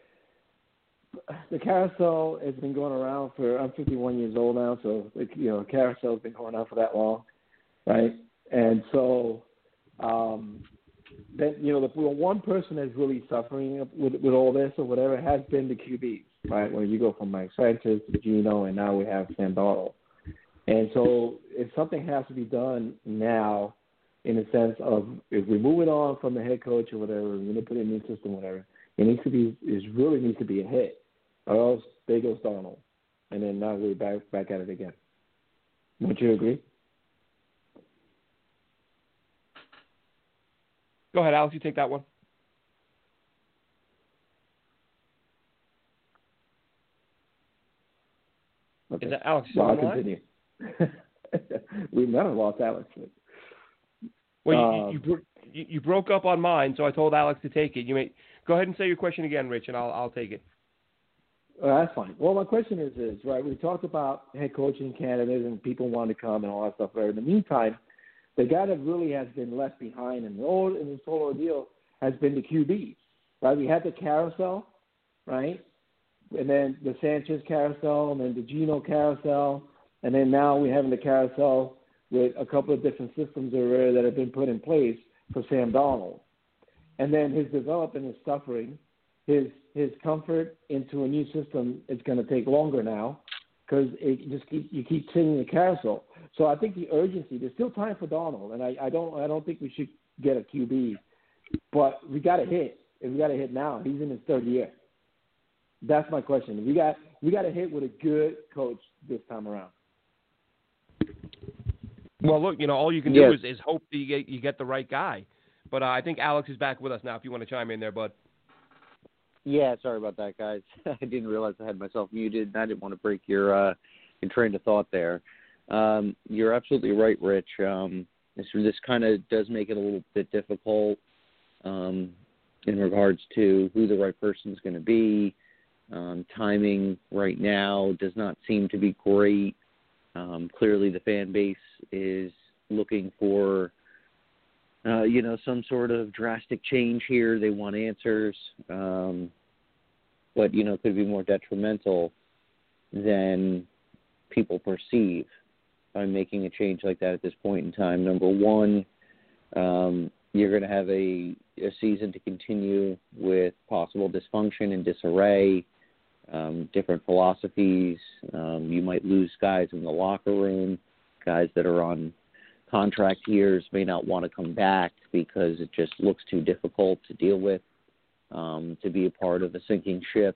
Speaker 4: The carousel has been going around for, I'm fifty-one years old now, so, you know, carousel has been going on for that long, right? And so, um, then, you know, the one person that's really suffering with, with all this or whatever has been the Q Bs, right? When you go from Mike Sanchez to Geno, and now we have Sam Darnold. And so if something has to be done now, in the sense of if we move it on from the head coach or whatever, we're going to put in a new system, whatever, it needs to be, it really needs to be a hit. Or else there goes Darnold. And then now we're back back at it again. Would you agree?
Speaker 2: Go ahead, Alex, you take that one.
Speaker 4: Okay.
Speaker 2: Is that Alex?
Speaker 4: Well, I'll
Speaker 2: online?
Speaker 4: continue. We've never lost Alex.
Speaker 2: Well,
Speaker 4: um,
Speaker 2: you, you, bro- you you broke up on mine, so I told Alex to take it. You may go ahead and say your question again, Rich, and I'll I'll take it.
Speaker 4: Uh, that's fine. Well, my question is, is right. We talked about head coaching candidates and people want to come and all that stuff. Right. In the meantime, the guy that really has been left behind in the whole in this whole ordeal has been the Q Bs. Right. We had the carousel, right, and then the Sanchez carousel, and then the Geno carousel, and then now we're having the carousel with a couple of different systems already that have been put in place for Sam Darnold. And then his development is suffering. His his comfort into a new system is going to take longer now because it just keep, you keep singing the carousel. So I think the urgency, there's still time for Darnold, and I, I don't I don't think we should get a Q B, but we got to hit. And we got to hit now. He's in his third year. That's my question. We got we got to hit with a good coach this time around.
Speaker 2: Well, look, you know, all you can
Speaker 3: Yes.
Speaker 2: do is, is hope that you get you get the right guy. But uh, I think Alex is back with us now. If you want to chime in there, bud.
Speaker 3: Yeah, sorry about that, guys. I didn't realize I had myself muted, and I didn't want to break your uh, your train of thought there. Um, you're absolutely right, Rich. Um, this this kind of does make it a little bit difficult um, in regards to who the right person is going to be. Um, timing right now does not seem to be great. Um, clearly, the fan base is looking for, uh, you know, some sort of drastic change here. They want answers, um, but, you know, could be more detrimental than people perceive by making a change like that at this point in time. Number one, um, you're going to have a, a season to continue with possible dysfunction and disarray. Um, different philosophies. Um, you might lose guys in the locker room. Guys that are on contract years may not want to come back because it just looks too difficult to deal with, um, to be a part of a sinking ship.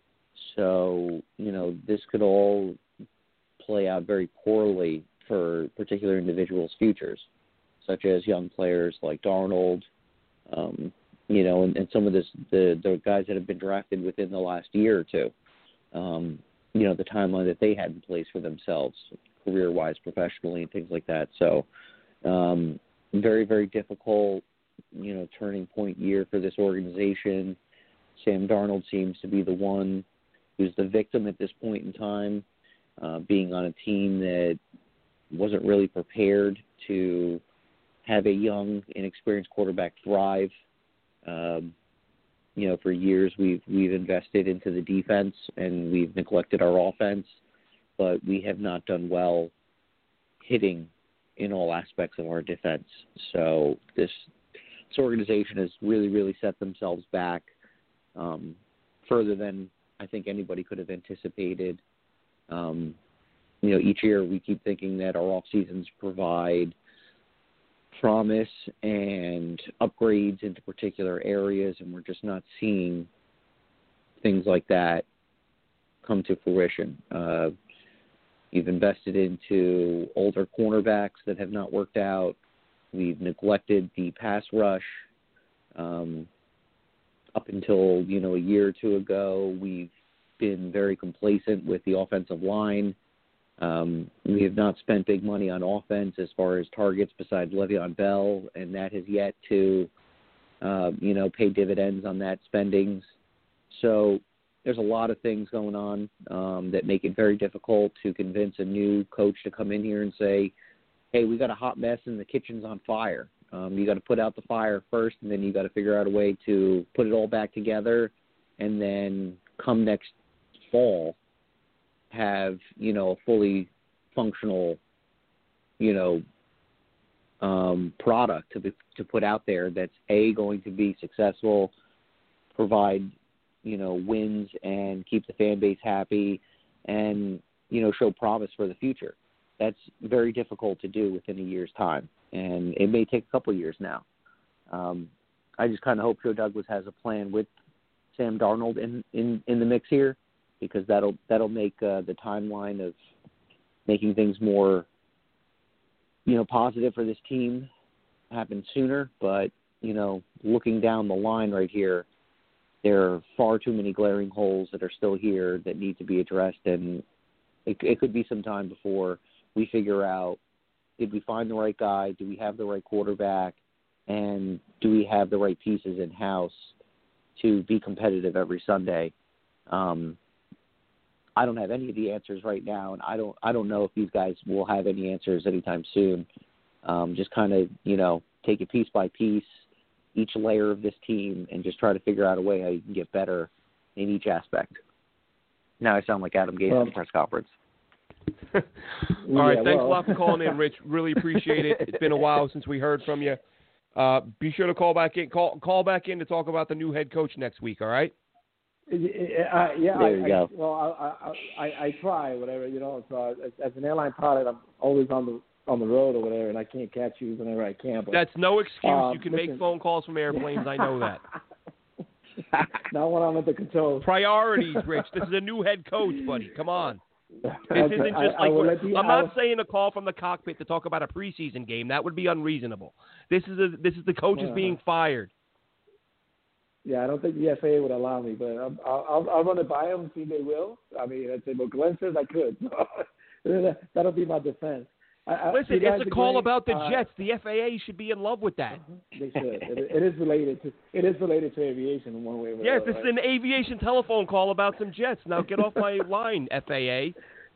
Speaker 3: So, you know, this could all play out very poorly for particular individuals' futures, such as young players like Darnold, um, you know, and, and some of this, the, the guys that have been drafted within the last year or two, um, you know, the timeline that they had in place for themselves, career-wise, professionally, and things like that. So um, very, very difficult, you know, turning point year for this organization. Sam Darnold seems to be the one who's the victim at this point in time, uh, being on a team that wasn't really prepared to have a young, inexperienced quarterback thrive. Um, you know, for years we've we've invested into the defense and we've neglected our offense, but we have not done well hitting in all aspects of our defense. So this this organization has really, really set themselves back um, further than I think anybody could have anticipated. Um, you know, each year we keep thinking that our off seasons provide promise and upgrades into particular areas, and we're just not seeing things like that come to fruition. Uh, we've invested into older cornerbacks that have not worked out. We've neglected the pass rush. Um, up until, you know, a year or two ago, we've been very complacent with the offensive line. Um, we have not spent big money on offense as far as targets besides Le'Veon Bell, and that has yet to, uh, you know, pay dividends on that spendings. So there's a lot of things going on um, that make it very difficult to convince a new coach to come in here and say, hey, we got a hot mess and the kitchen's on fire. Um, you got to put out the fire first, and then you got to figure out a way to put it all back together, and then come next fall, have, you know, a fully functional, you know, um, product to be, to put out there that's A, going to be successful, provide, you know, wins and keep the fan base happy, and, you know, show promise for the future. That's very difficult to do within a year's time, and it may take a couple of years now. Um, I just kind of hope Joe Douglas has a plan with Sam Darnold in, in, in the mix here, because that'll that'll make uh, the timeline of making things more, you know, positive for this team happen sooner. But, you know, looking down the line right here, there are far too many glaring holes that are still here that need to be addressed. And it, it could be some time before we figure out, did we find the right guy? Do we have the right quarterback? And do we have the right pieces in-house to be competitive every Sunday? Um, I don't have any of the answers right now, and I don't I don't know if these guys will have any answers anytime soon. Um, just kind of, you know, take it piece by piece, each layer of this team, and just try to figure out a way how you can get better in each aspect. Now I sound like Adam Gase
Speaker 4: well,
Speaker 3: at the press conference.
Speaker 2: All right,
Speaker 4: yeah,
Speaker 2: thanks
Speaker 4: well.
Speaker 2: a lot for calling in, Rich. Really appreciate it. It's been a while since we heard from you. Uh, be sure to call back in. Call call back in to talk about the new head coach next week. All right.
Speaker 4: Uh, yeah,
Speaker 3: There you
Speaker 4: I,
Speaker 3: go.
Speaker 4: I, well, I, I, I, I try, whatever, you know. So as, as an airline pilot, I'm always on the on the road or whatever, and I can't catch you whenever I can. But
Speaker 2: That's no excuse.
Speaker 4: uh,
Speaker 2: you can
Speaker 4: listen.
Speaker 2: make phone calls from airplanes. I know that.
Speaker 4: Not when I'm at the controls.
Speaker 2: Priorities, Rich. This is a new head coach, buddy. Come on. This
Speaker 4: Okay,
Speaker 2: isn't
Speaker 4: I-
Speaker 2: just
Speaker 4: I
Speaker 2: like
Speaker 4: will
Speaker 2: we're-
Speaker 4: let the-
Speaker 2: I'm
Speaker 4: I
Speaker 2: not
Speaker 4: will-
Speaker 2: saying a call from the cockpit to talk about a preseason game. That would be unreasonable. This is a, this is the coaches
Speaker 4: Uh-huh.
Speaker 2: being fired.
Speaker 4: Yeah, I don't think the F A A would allow me, but I'll, I'll, I'll run it by them and see if they will. I mean, I'd say, well, Glenn says I could. That'll be my defense. I, I,
Speaker 2: Listen,
Speaker 4: you guys
Speaker 2: it's a
Speaker 4: are
Speaker 2: call
Speaker 4: great.
Speaker 2: about the
Speaker 4: Uh,
Speaker 2: Jets. The F A A should be in love with that.
Speaker 4: They should. It, it is related to it is related to aviation in one way or another.
Speaker 2: Yes, this
Speaker 4: right?
Speaker 2: is an aviation telephone call about some Jets. Now get off my line, F A A.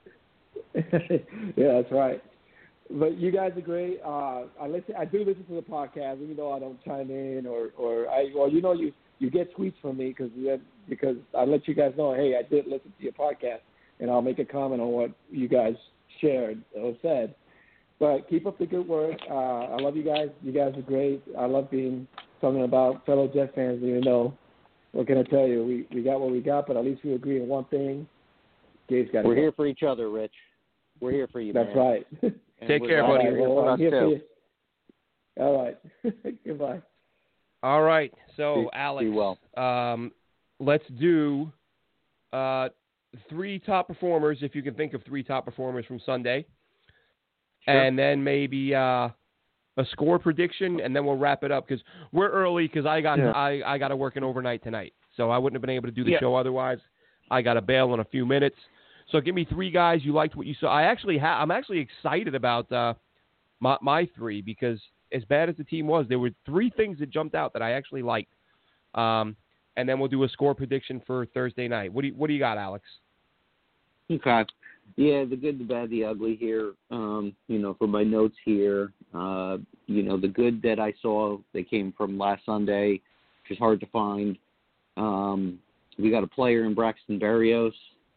Speaker 4: Yeah, that's right. But you guys are great. Uh, I listen. I do listen to the podcast, even though I don't chime in or or I. Well, you know, you you get tweets from me because because I let you guys know, hey, I did listen to your podcast, and I'll make a comment on what you guys shared or said. But keep up the good work. Uh, I love you guys. You guys are great. I love being talking about fellow Jet fans. Even though, what can I tell you? We we got what we got, but at least we agree on one thing. Gabe's got.
Speaker 3: We're
Speaker 4: go.
Speaker 3: here for each other, Rich. We're here for you,
Speaker 4: That's
Speaker 3: man.
Speaker 4: right.
Speaker 3: And
Speaker 2: Take
Speaker 3: we're
Speaker 2: care,
Speaker 3: glad
Speaker 2: buddy.
Speaker 3: you're here
Speaker 4: Well,
Speaker 3: for
Speaker 4: I'm
Speaker 3: us,
Speaker 4: here for
Speaker 3: too.
Speaker 4: you. All right. Goodbye.
Speaker 2: All right. So,
Speaker 3: Be-
Speaker 2: Alex,
Speaker 3: be well.
Speaker 2: um, let's do uh, three top performers, if you can think of three top performers from Sunday.
Speaker 3: Sure.
Speaker 2: And then maybe uh, a score prediction, and then we'll wrap it up because we're early because I got
Speaker 3: Yeah.
Speaker 2: I, I got to work an overnight tonight, so I wouldn't have been able to do the
Speaker 3: Yeah.
Speaker 2: show otherwise. I got to bail in a few minutes. So give me three guys you liked what you saw. I actually ha- I'm actually excited about uh, my my three because as bad as the team was, there were three things that jumped out that I actually liked. Um, and then we'll do a score prediction for Thursday night. What do you, what do you got, Alex?
Speaker 3: Okay. Yeah, the good, the bad, the ugly here. Um, you know, for my notes here, uh, you know, the good that I saw, they came from last Sunday, which is hard to find. Um, we got a player in Braxton Berrios.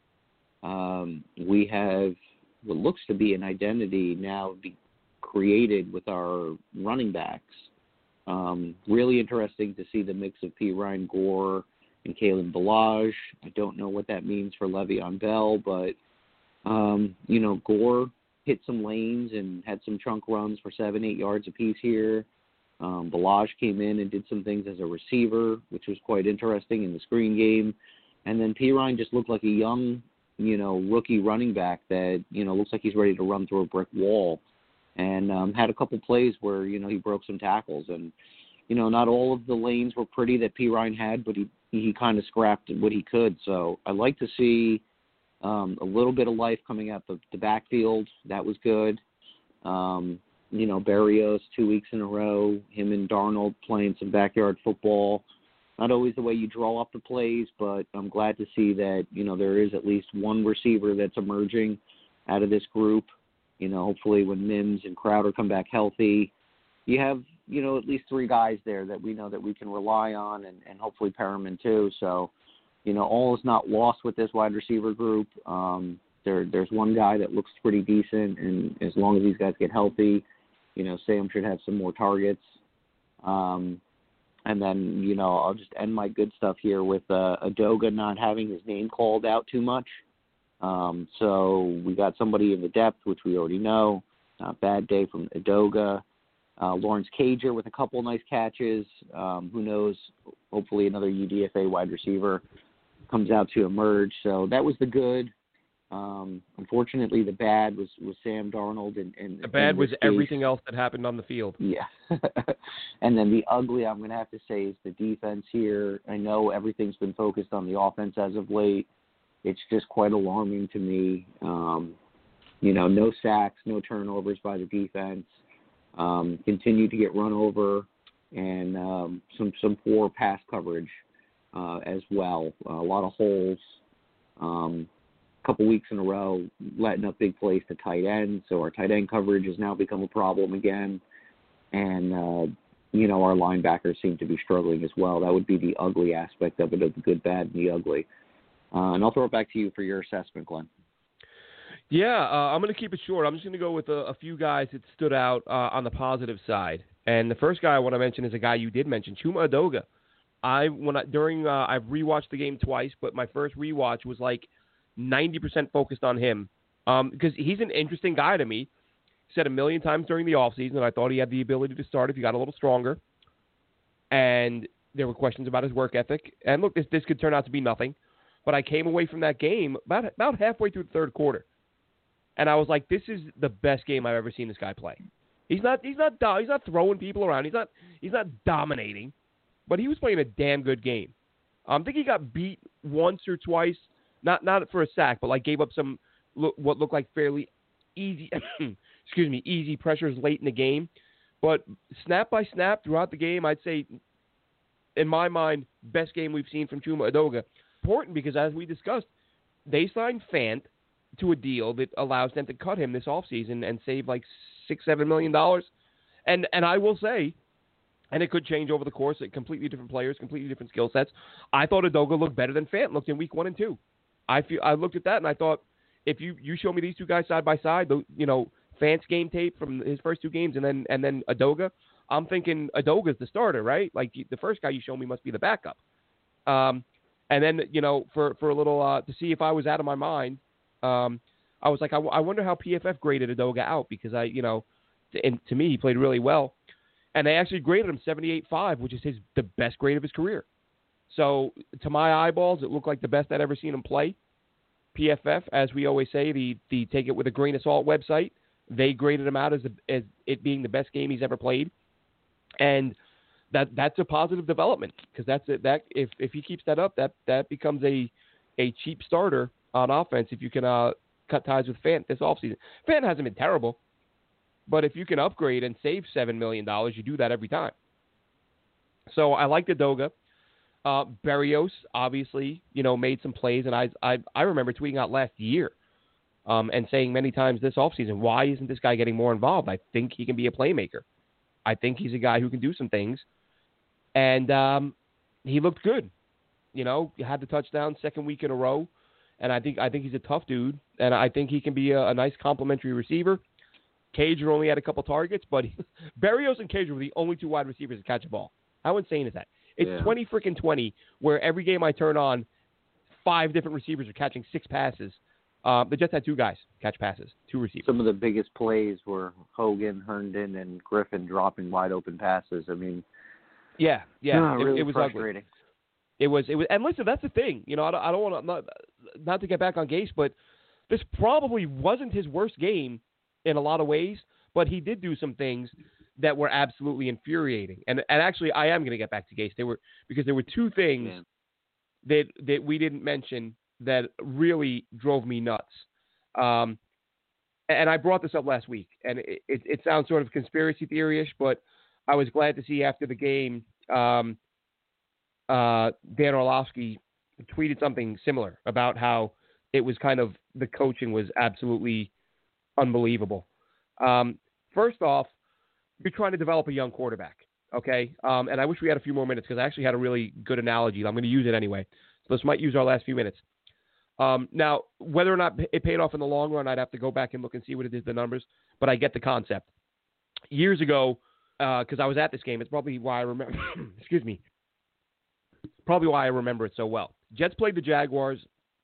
Speaker 3: Um, we have what looks to be an identity now be created with our running backs. Um, really interesting to see the mix of P. Ryan Gore and Kalen Ballage. I don't know what that means for Le'Veon Bell, but, um, you know, Gore hit some lanes and had some chunk runs for seven, eight yards apiece here. Um, Ballage came in and did some things as a receiver, which was quite interesting in the screen game. And then P. Ryan just looked like a young, you know, rookie running back that, you know, looks like he's ready to run through a brick wall. And um, had a couple plays where, you know, he broke some tackles. And, you know, not all of the lanes were pretty that P. Ryan had, but he, he kind of scrapped what he could. So I'd like to see um, a little bit of life coming out the, the backfield. That was good. Um, you know, Berrios two weeks in a row, him and Darnold playing some backyard football. Not always the way you draw up the plays, but I'm glad to see that, you know, there is at least one receiver that's emerging out of this group. You know, hopefully when Mims and Crowder come back healthy, you have, you know, at least three guys there that we know that we can rely on, and, and hopefully Perriman too. So, you know, all is not lost with this wide receiver group. Um, there, there's one guy that looks pretty decent, and as long as these guys get healthy, you know, Sam should have some more targets. Um, and then, you know, I'll just end my good stuff here with uh, Adoga not having his name called out too much. Um, so we got somebody in the depth, which we already know. Uh, bad day from Adoga. Uh, Lawrence Cager with a couple nice catches. Um, who knows? Hopefully another U D F A wide receiver comes out to emerge. So that was the good. Um, unfortunately, the bad was, was Sam Darnold. And, and
Speaker 2: The bad
Speaker 3: in
Speaker 2: was
Speaker 3: this
Speaker 2: everything
Speaker 3: case,
Speaker 2: else that happened on the field.
Speaker 3: yeah. And then the ugly, I'm going to have to say, is the defense here. I know everything's been focused on the offense as of late. it's just quite alarming to me. Um, you know, no sacks, no turnovers by the defense. Um, continue to get run over, and um, some some poor pass coverage uh, as well. Uh, a lot of holes. Um, a couple weeks in a row, letting up big plays to tight ends. So our tight end coverage has now become a problem again. And, uh, you know, our linebackers seem to be struggling as well. That would be the ugly aspect of it, of the good, bad, and the ugly. Uh, and I'll throw it back to you for your assessment, Glenn.
Speaker 2: Yeah, uh, I'm going to keep it short. I'm just going to go with a, a few guys that stood out uh, on the positive side. And the first guy I want to mention is a guy you did mention, Chuma Edoga. I when I, during uh, I've rewatched the game twice, but my first rewatch was like ninety percent focused on him um, because he's an interesting guy to me. Said a million times during the offseason that I thought he had the ability to start if he got a little stronger. And there were questions about his work ethic. And look, this this could turn out to be nothing. But I came away from that game about about halfway through the third quarter, and I was like, "This is the best game I've ever seen this guy play." He's not he's not he's not throwing people around. He's not he's not dominating. But he was playing a damn good game. Um, I think he got beat once or twice, not not for a sack, but like gave up some look, what looked like fairly easy, excuse me, easy pressures late in the game. But snap by snap throughout the game, I'd say, in my mind, best game we've seen from Chuma Edoga. Important because, as we discussed, they signed Fant to a deal that allows them to cut him this offseason and save like six, seven million dollars. And and I will say. And it could change over the course of completely different players, completely different skill sets. I thought Edoga looked better than Fant looked in week one and two. I feel I looked at that and I thought, if you, you show me these two guys side by side, the, you know, Fant's game tape from his first two games and then and then Edoga, I'm thinking Edoga's the starter, right? Like the first guy you show me must be the backup. Um, and then you know, for for a little uh, to see if I was out of my mind, um, I was like, I, w- I wonder how P F F graded Edoga out because I, you know, to, and to me he played really well. And they actually graded him seventy-eight point five, which is his the best grade of his career. So to my eyeballs, it looked like the best I'd ever seen him play. P F F, as we always say, the the take it with a grain of salt website, they graded him out as, a, as it being the best game he's ever played. And that that's a positive development because that's it. That if, if he keeps that up, that that becomes a a cheap starter on offense if you can uh, cut ties with Fant this offseason. Fant hasn't been terrible. But if you can upgrade and save seven million dollars, you do that every time. So I like the Edoga. Uh, Berrios, obviously, you know, made some plays. And I I, I remember tweeting out last year um, and saying many times this offseason, why isn't this guy getting more involved? I think he can be a playmaker. I think he's a guy who can do some things. And um, he looked good. You know, he had the touchdown second week in a row. And I think I think he's a tough dude. And I think he can be a, a nice complementary receiver. Cager only had a couple targets, but he, Berrios and Cager were the only two wide receivers to catch a ball. How insane is that? It's
Speaker 3: yeah.
Speaker 2: twenty freaking twenty, where every game I turn on, five different receivers are catching six passes. Uh, the Jets had two guys catch passes, two receivers.
Speaker 3: Some of the biggest plays were Hogan, Herndon, and Griffin dropping wide open passes. I mean,
Speaker 2: yeah, yeah,
Speaker 3: no,
Speaker 2: it,
Speaker 3: really
Speaker 2: it was
Speaker 3: frustrating.
Speaker 2: ugly. It was, it was, and listen, that's the thing. You know, I don't, I don't want to not, not to get back on Gase, but this probably wasn't his worst game in a lot of ways, but he did do some things that were absolutely infuriating. And and actually, I am going to get back to Gase. There were because there were two things
Speaker 3: yeah.
Speaker 2: that that we didn't mention that really drove me nuts. Um, and I brought this up last week, and it, it, it sounds sort of conspiracy theory-ish, but I was glad to see after the game, um, uh, Dan Orlovsky tweeted something similar about how it was kind of the coaching was absolutely unbelievable. Um, first off, you're trying to develop a young quarterback, okay? Um, and I wish we had a few more minutes because I actually had a really good analogy. I'm going to use it anyway. So this might use our last few minutes. Um, now, whether or not it paid off in the long run, I'd have to go back and look and see what it is, the numbers, but I get the concept. Years ago, because uh, I was at this game, it's probably why I remember, excuse me, probably why I remember it so well. Jets played the Jaguars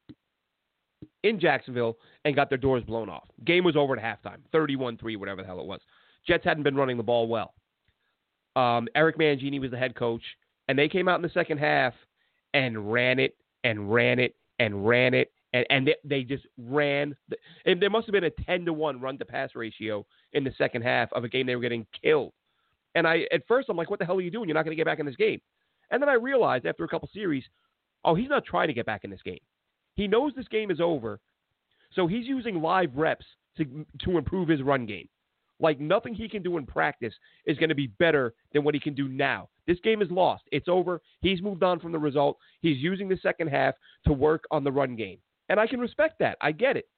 Speaker 2: in Jacksonville and got their doors blown off. Game was over at halftime, thirty-one three, whatever the hell it was. Jets hadn't been running the ball well. Um, Eric Mangini was the head coach, and they came out in the second half and ran it and ran it and ran it, and, and they, they just ran. The, and there must have been a ten to one run-to-pass ratio in the second half of a game they were getting killed. And I, at first, I'm like, what the hell are you doing? You're not going to get back in this game. And then I realized after a couple series, oh, he's not trying to get back in this game. He knows this game is over, so he's using live reps to to improve his run game. Like, nothing he can do in practice is going to be better than what he can do now. This game is lost. It's over. He's moved on from the result. He's using the second half to work on the run game. And I can respect that. I get it.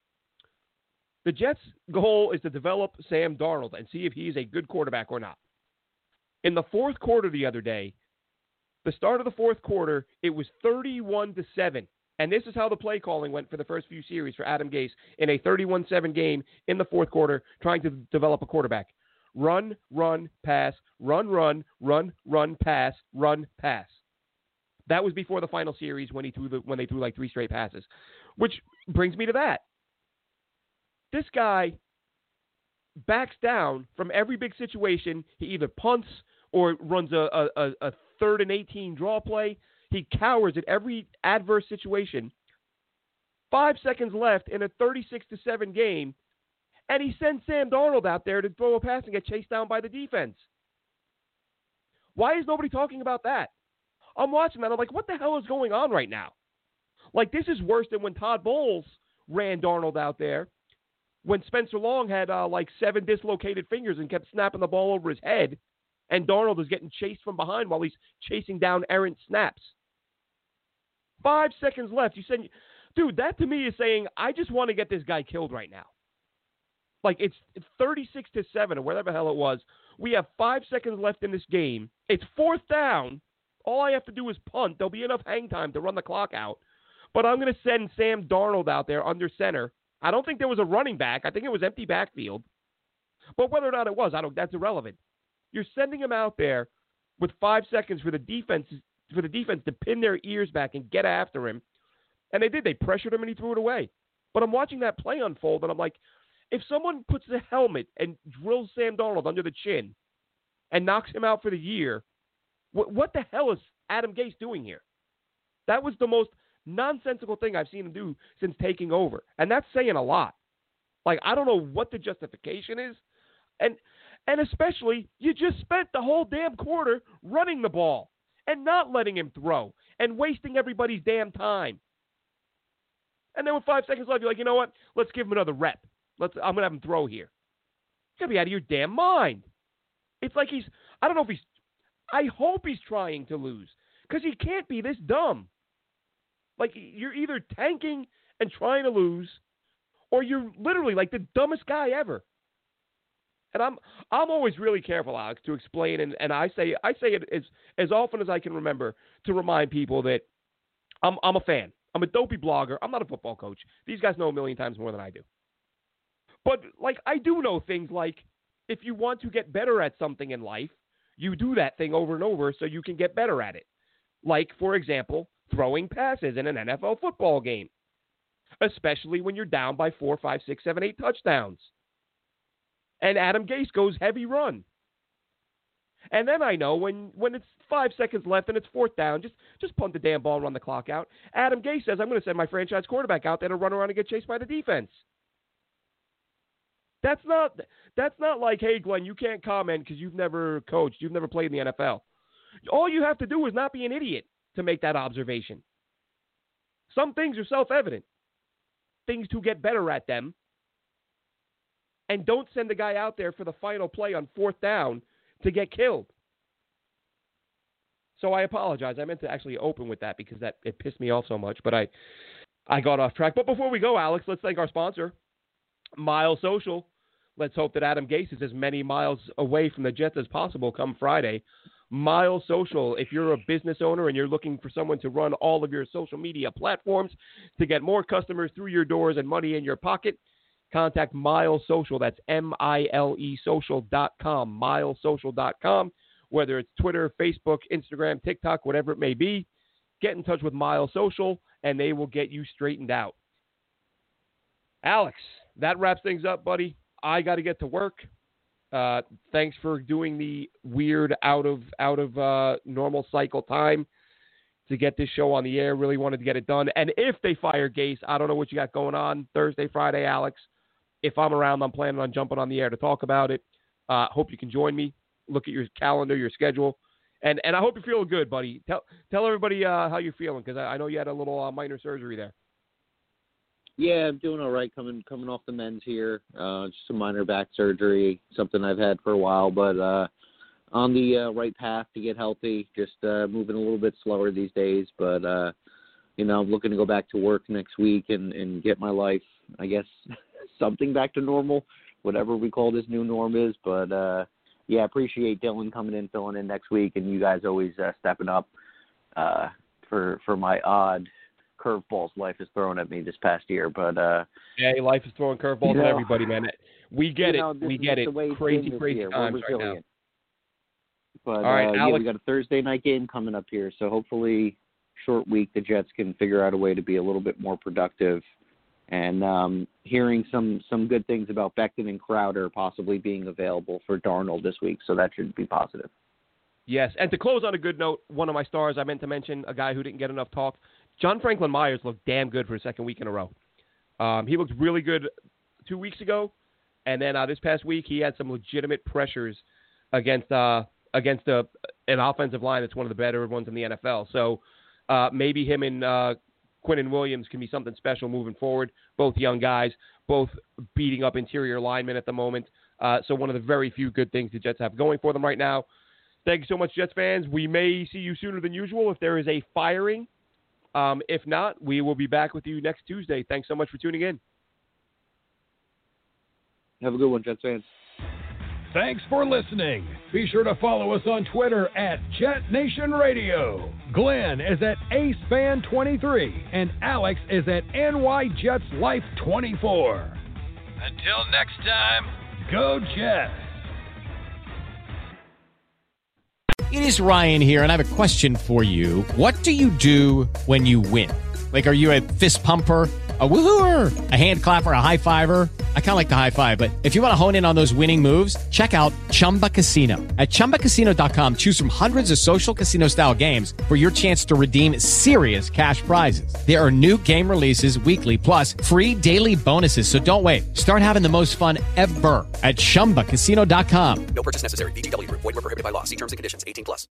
Speaker 2: The Jets' goal is to develop Sam Darnold and see if he's a good quarterback or not. In the fourth quarter the other day, the start of the fourth quarter, it was thirty-one to seven. And this is how the play calling went for the first few series for Adam Gase in a thirty-one seven game in the fourth quarter trying to develop a quarterback. Run, run, pass, run, run, run, run, pass, run, pass. That was before the final series when he threw the, when they threw like three straight passes, which brings me to that. This guy backs down from every big situation. He either punts or runs a, a, a third and eighteen draw play. He cowers at every adverse situation. Five seconds left in a thirty-six to seven game, and he sends Sam Darnold out there to throw a pass and get chased down by the defense. Why is nobody talking about that? I'm watching that. I'm like, what the hell is going on right now? Like, this is worse than when Todd Bowles ran Darnold out there, when Spencer Long had uh, like seven dislocated fingers and kept snapping the ball over his head, and Darnold is getting chased from behind while he's chasing down errant snaps. Five seconds left. You said, dude, that to me is saying, I just want to get this guy killed right now. Like, it's thirty-six to seven or whatever the hell it was. We have five seconds left in this game. It's fourth down. All I have to do is punt. There'll be enough hang time to run the clock out. But I'm going to send Sam Darnold out there under center. I don't think there was a running back. I think it was empty backfield. But whether or not it was, I don't. That's irrelevant. You're sending him out there with five seconds for the defense for the defense to pin their ears back and get after him. And they did. They pressured him and he threw it away. But I'm watching that play unfold, and I'm like, if someone puts the helmet and drills Sam Darnold under the chin and knocks him out for the year, what, what the hell is Adam Gase doing here? That was the most nonsensical thing I've seen him do since taking over. And that's saying a lot. Like, I don't know what the justification is. And and especially, you just spent the whole damn quarter running the ball and not letting him throw and wasting everybody's damn time. And then with five seconds left, you're like, you know what? Let's give him another rep. Let's. I'm going to have him throw here. You got to be out of your damn mind. It's like he's, I don't know if he's, I hope he's trying to lose because he can't be this dumb. Like, you're either tanking and trying to lose or you're literally like the dumbest guy ever. And I'm I'm always really careful, Alex, to explain, and, and I say I say it as, as often as I can remember to remind people that I'm I'm a fan. I'm a dopey blogger. I'm not a football coach. These guys know a million times more than I do. But, like, I do know things like if you want to get better at something in life, you do that thing over and over so you can get better at it. Like, for example, throwing passes in an N F L football game, especially when you're down by four, five, six, seven, eight touchdowns. And Adam Gase goes heavy run. And then I know when, when it's five seconds left and it's fourth down, just, just punt the damn ball and run the clock out. Adam Gase says, I'm going to send my franchise quarterback out there to run around and get chased by the defense. That's not that's not like, hey, Glenn, you can't comment because you've never coached. You've never played in the N F L. All you have to do is not be an idiot to make that observation. Some things are self-evident. Things to get better at them. And don't send the guy out there for the final play on fourth down to get killed. So I apologize. I meant to actually open with that because that it pissed me off so much, but I I got off track. But before we go, Alex, let's thank our sponsor, Miles Social. Let's hope that Adam Gase is as many miles away from the Jets as possible come Friday. Miles Social, if you're a business owner and you're looking for someone to run all of your social media platforms to get more customers through your doors and money in your pocket, contact Miles Social. That's M I L E social dot com, miles social dot com. Whether it's Twitter, Facebook, Instagram, TikTok, whatever it may be, get in touch with Miles Social, and they will get you straightened out. Alex, that wraps things up, buddy. I got to get to work. Uh, thanks for doing the weird out of out of uh, normal cycle time to get this show on the air. Really wanted to get it done. And if they fire Gase, I don't know what you got going on Thursday, Friday, Alex. If I'm around, I'm planning on jumping on the air to talk about it. Uh, hope you can join me. Look at your calendar, your schedule. And and I hope you're feeling good, buddy. Tell tell everybody uh, how you're feeling because I, I know you had a little uh, minor surgery there.
Speaker 3: Yeah, I'm doing all right. Coming coming off the mends here. Uh, just some minor back surgery, something I've had for a while, but uh, on the uh, right path to get healthy. Just uh, moving a little bit slower these days, but uh, you know, I'm looking to go back to work next week and, and get my life, I guess, something back to normal, whatever we call this new norm is. But uh, yeah, appreciate Dylan coming in, filling in next week, and you guys always uh, stepping up uh, for for my odd curveballs life has thrown at me this past year. But uh,
Speaker 2: yeah, life is throwing curveballs
Speaker 3: you know,
Speaker 2: at everybody, man. We get
Speaker 3: you know,
Speaker 2: it. We get it. Crazy, crazy
Speaker 3: year.
Speaker 2: times
Speaker 3: We're
Speaker 2: right now.
Speaker 3: But
Speaker 2: all right,
Speaker 3: uh,
Speaker 2: Alex,
Speaker 3: yeah, we got a Thursday night game coming up here, so hopefully, short week, the Jets can figure out a way to be a little bit more productive. And um, hearing some some good things about Becton and Crowder possibly being available for Darnold this week, so that should be positive.
Speaker 2: Yes, and to close on a good note, one of my stars I meant to mention, a guy who didn't get enough talk, John Franklin Myers looked damn good for a second week in a row. Um, he looked really good two weeks ago, and then uh, this past week he had some legitimate pressures against uh, against a, an offensive line that's one of the better ones in the N F L. So uh, maybe him and uh, Quinnen Williams can be something special moving forward. Both young guys, both beating up interior linemen at the moment. Uh, so one of the very few good things the Jets have going for them right now. Thank you so much, Jets fans. We may see you sooner than usual if there is a firing. Um, if not, we will be back with you next Tuesday. Thanks so much for tuning in.
Speaker 3: Have a good one, Jets fans.
Speaker 1: Thanks for listening. Be sure to follow us on Twitter at Jet Nation Radio. Glenn is at Ace Fan twenty-three and Alex is at N Y Jets Life twenty-four. Until next time, go Jets.
Speaker 6: It is Ryan here, and I have a question for you. What do you do when you win? Like, are you a fist pumper, a woohooer, a hand clapper, a high fiver? I kind of like the high five, but if you want to hone in on those winning moves, check out Chumba Casino. At Chumba Casino dot com, choose from hundreds of social casino-style games for your chance to redeem serious cash prizes. There are new game releases weekly, plus free daily bonuses, so don't wait. Start having the most fun ever at Chumba Casino dot com.
Speaker 7: No purchase necessary. V G W. Void where prohibited by law. See terms and conditions. eighteen plus.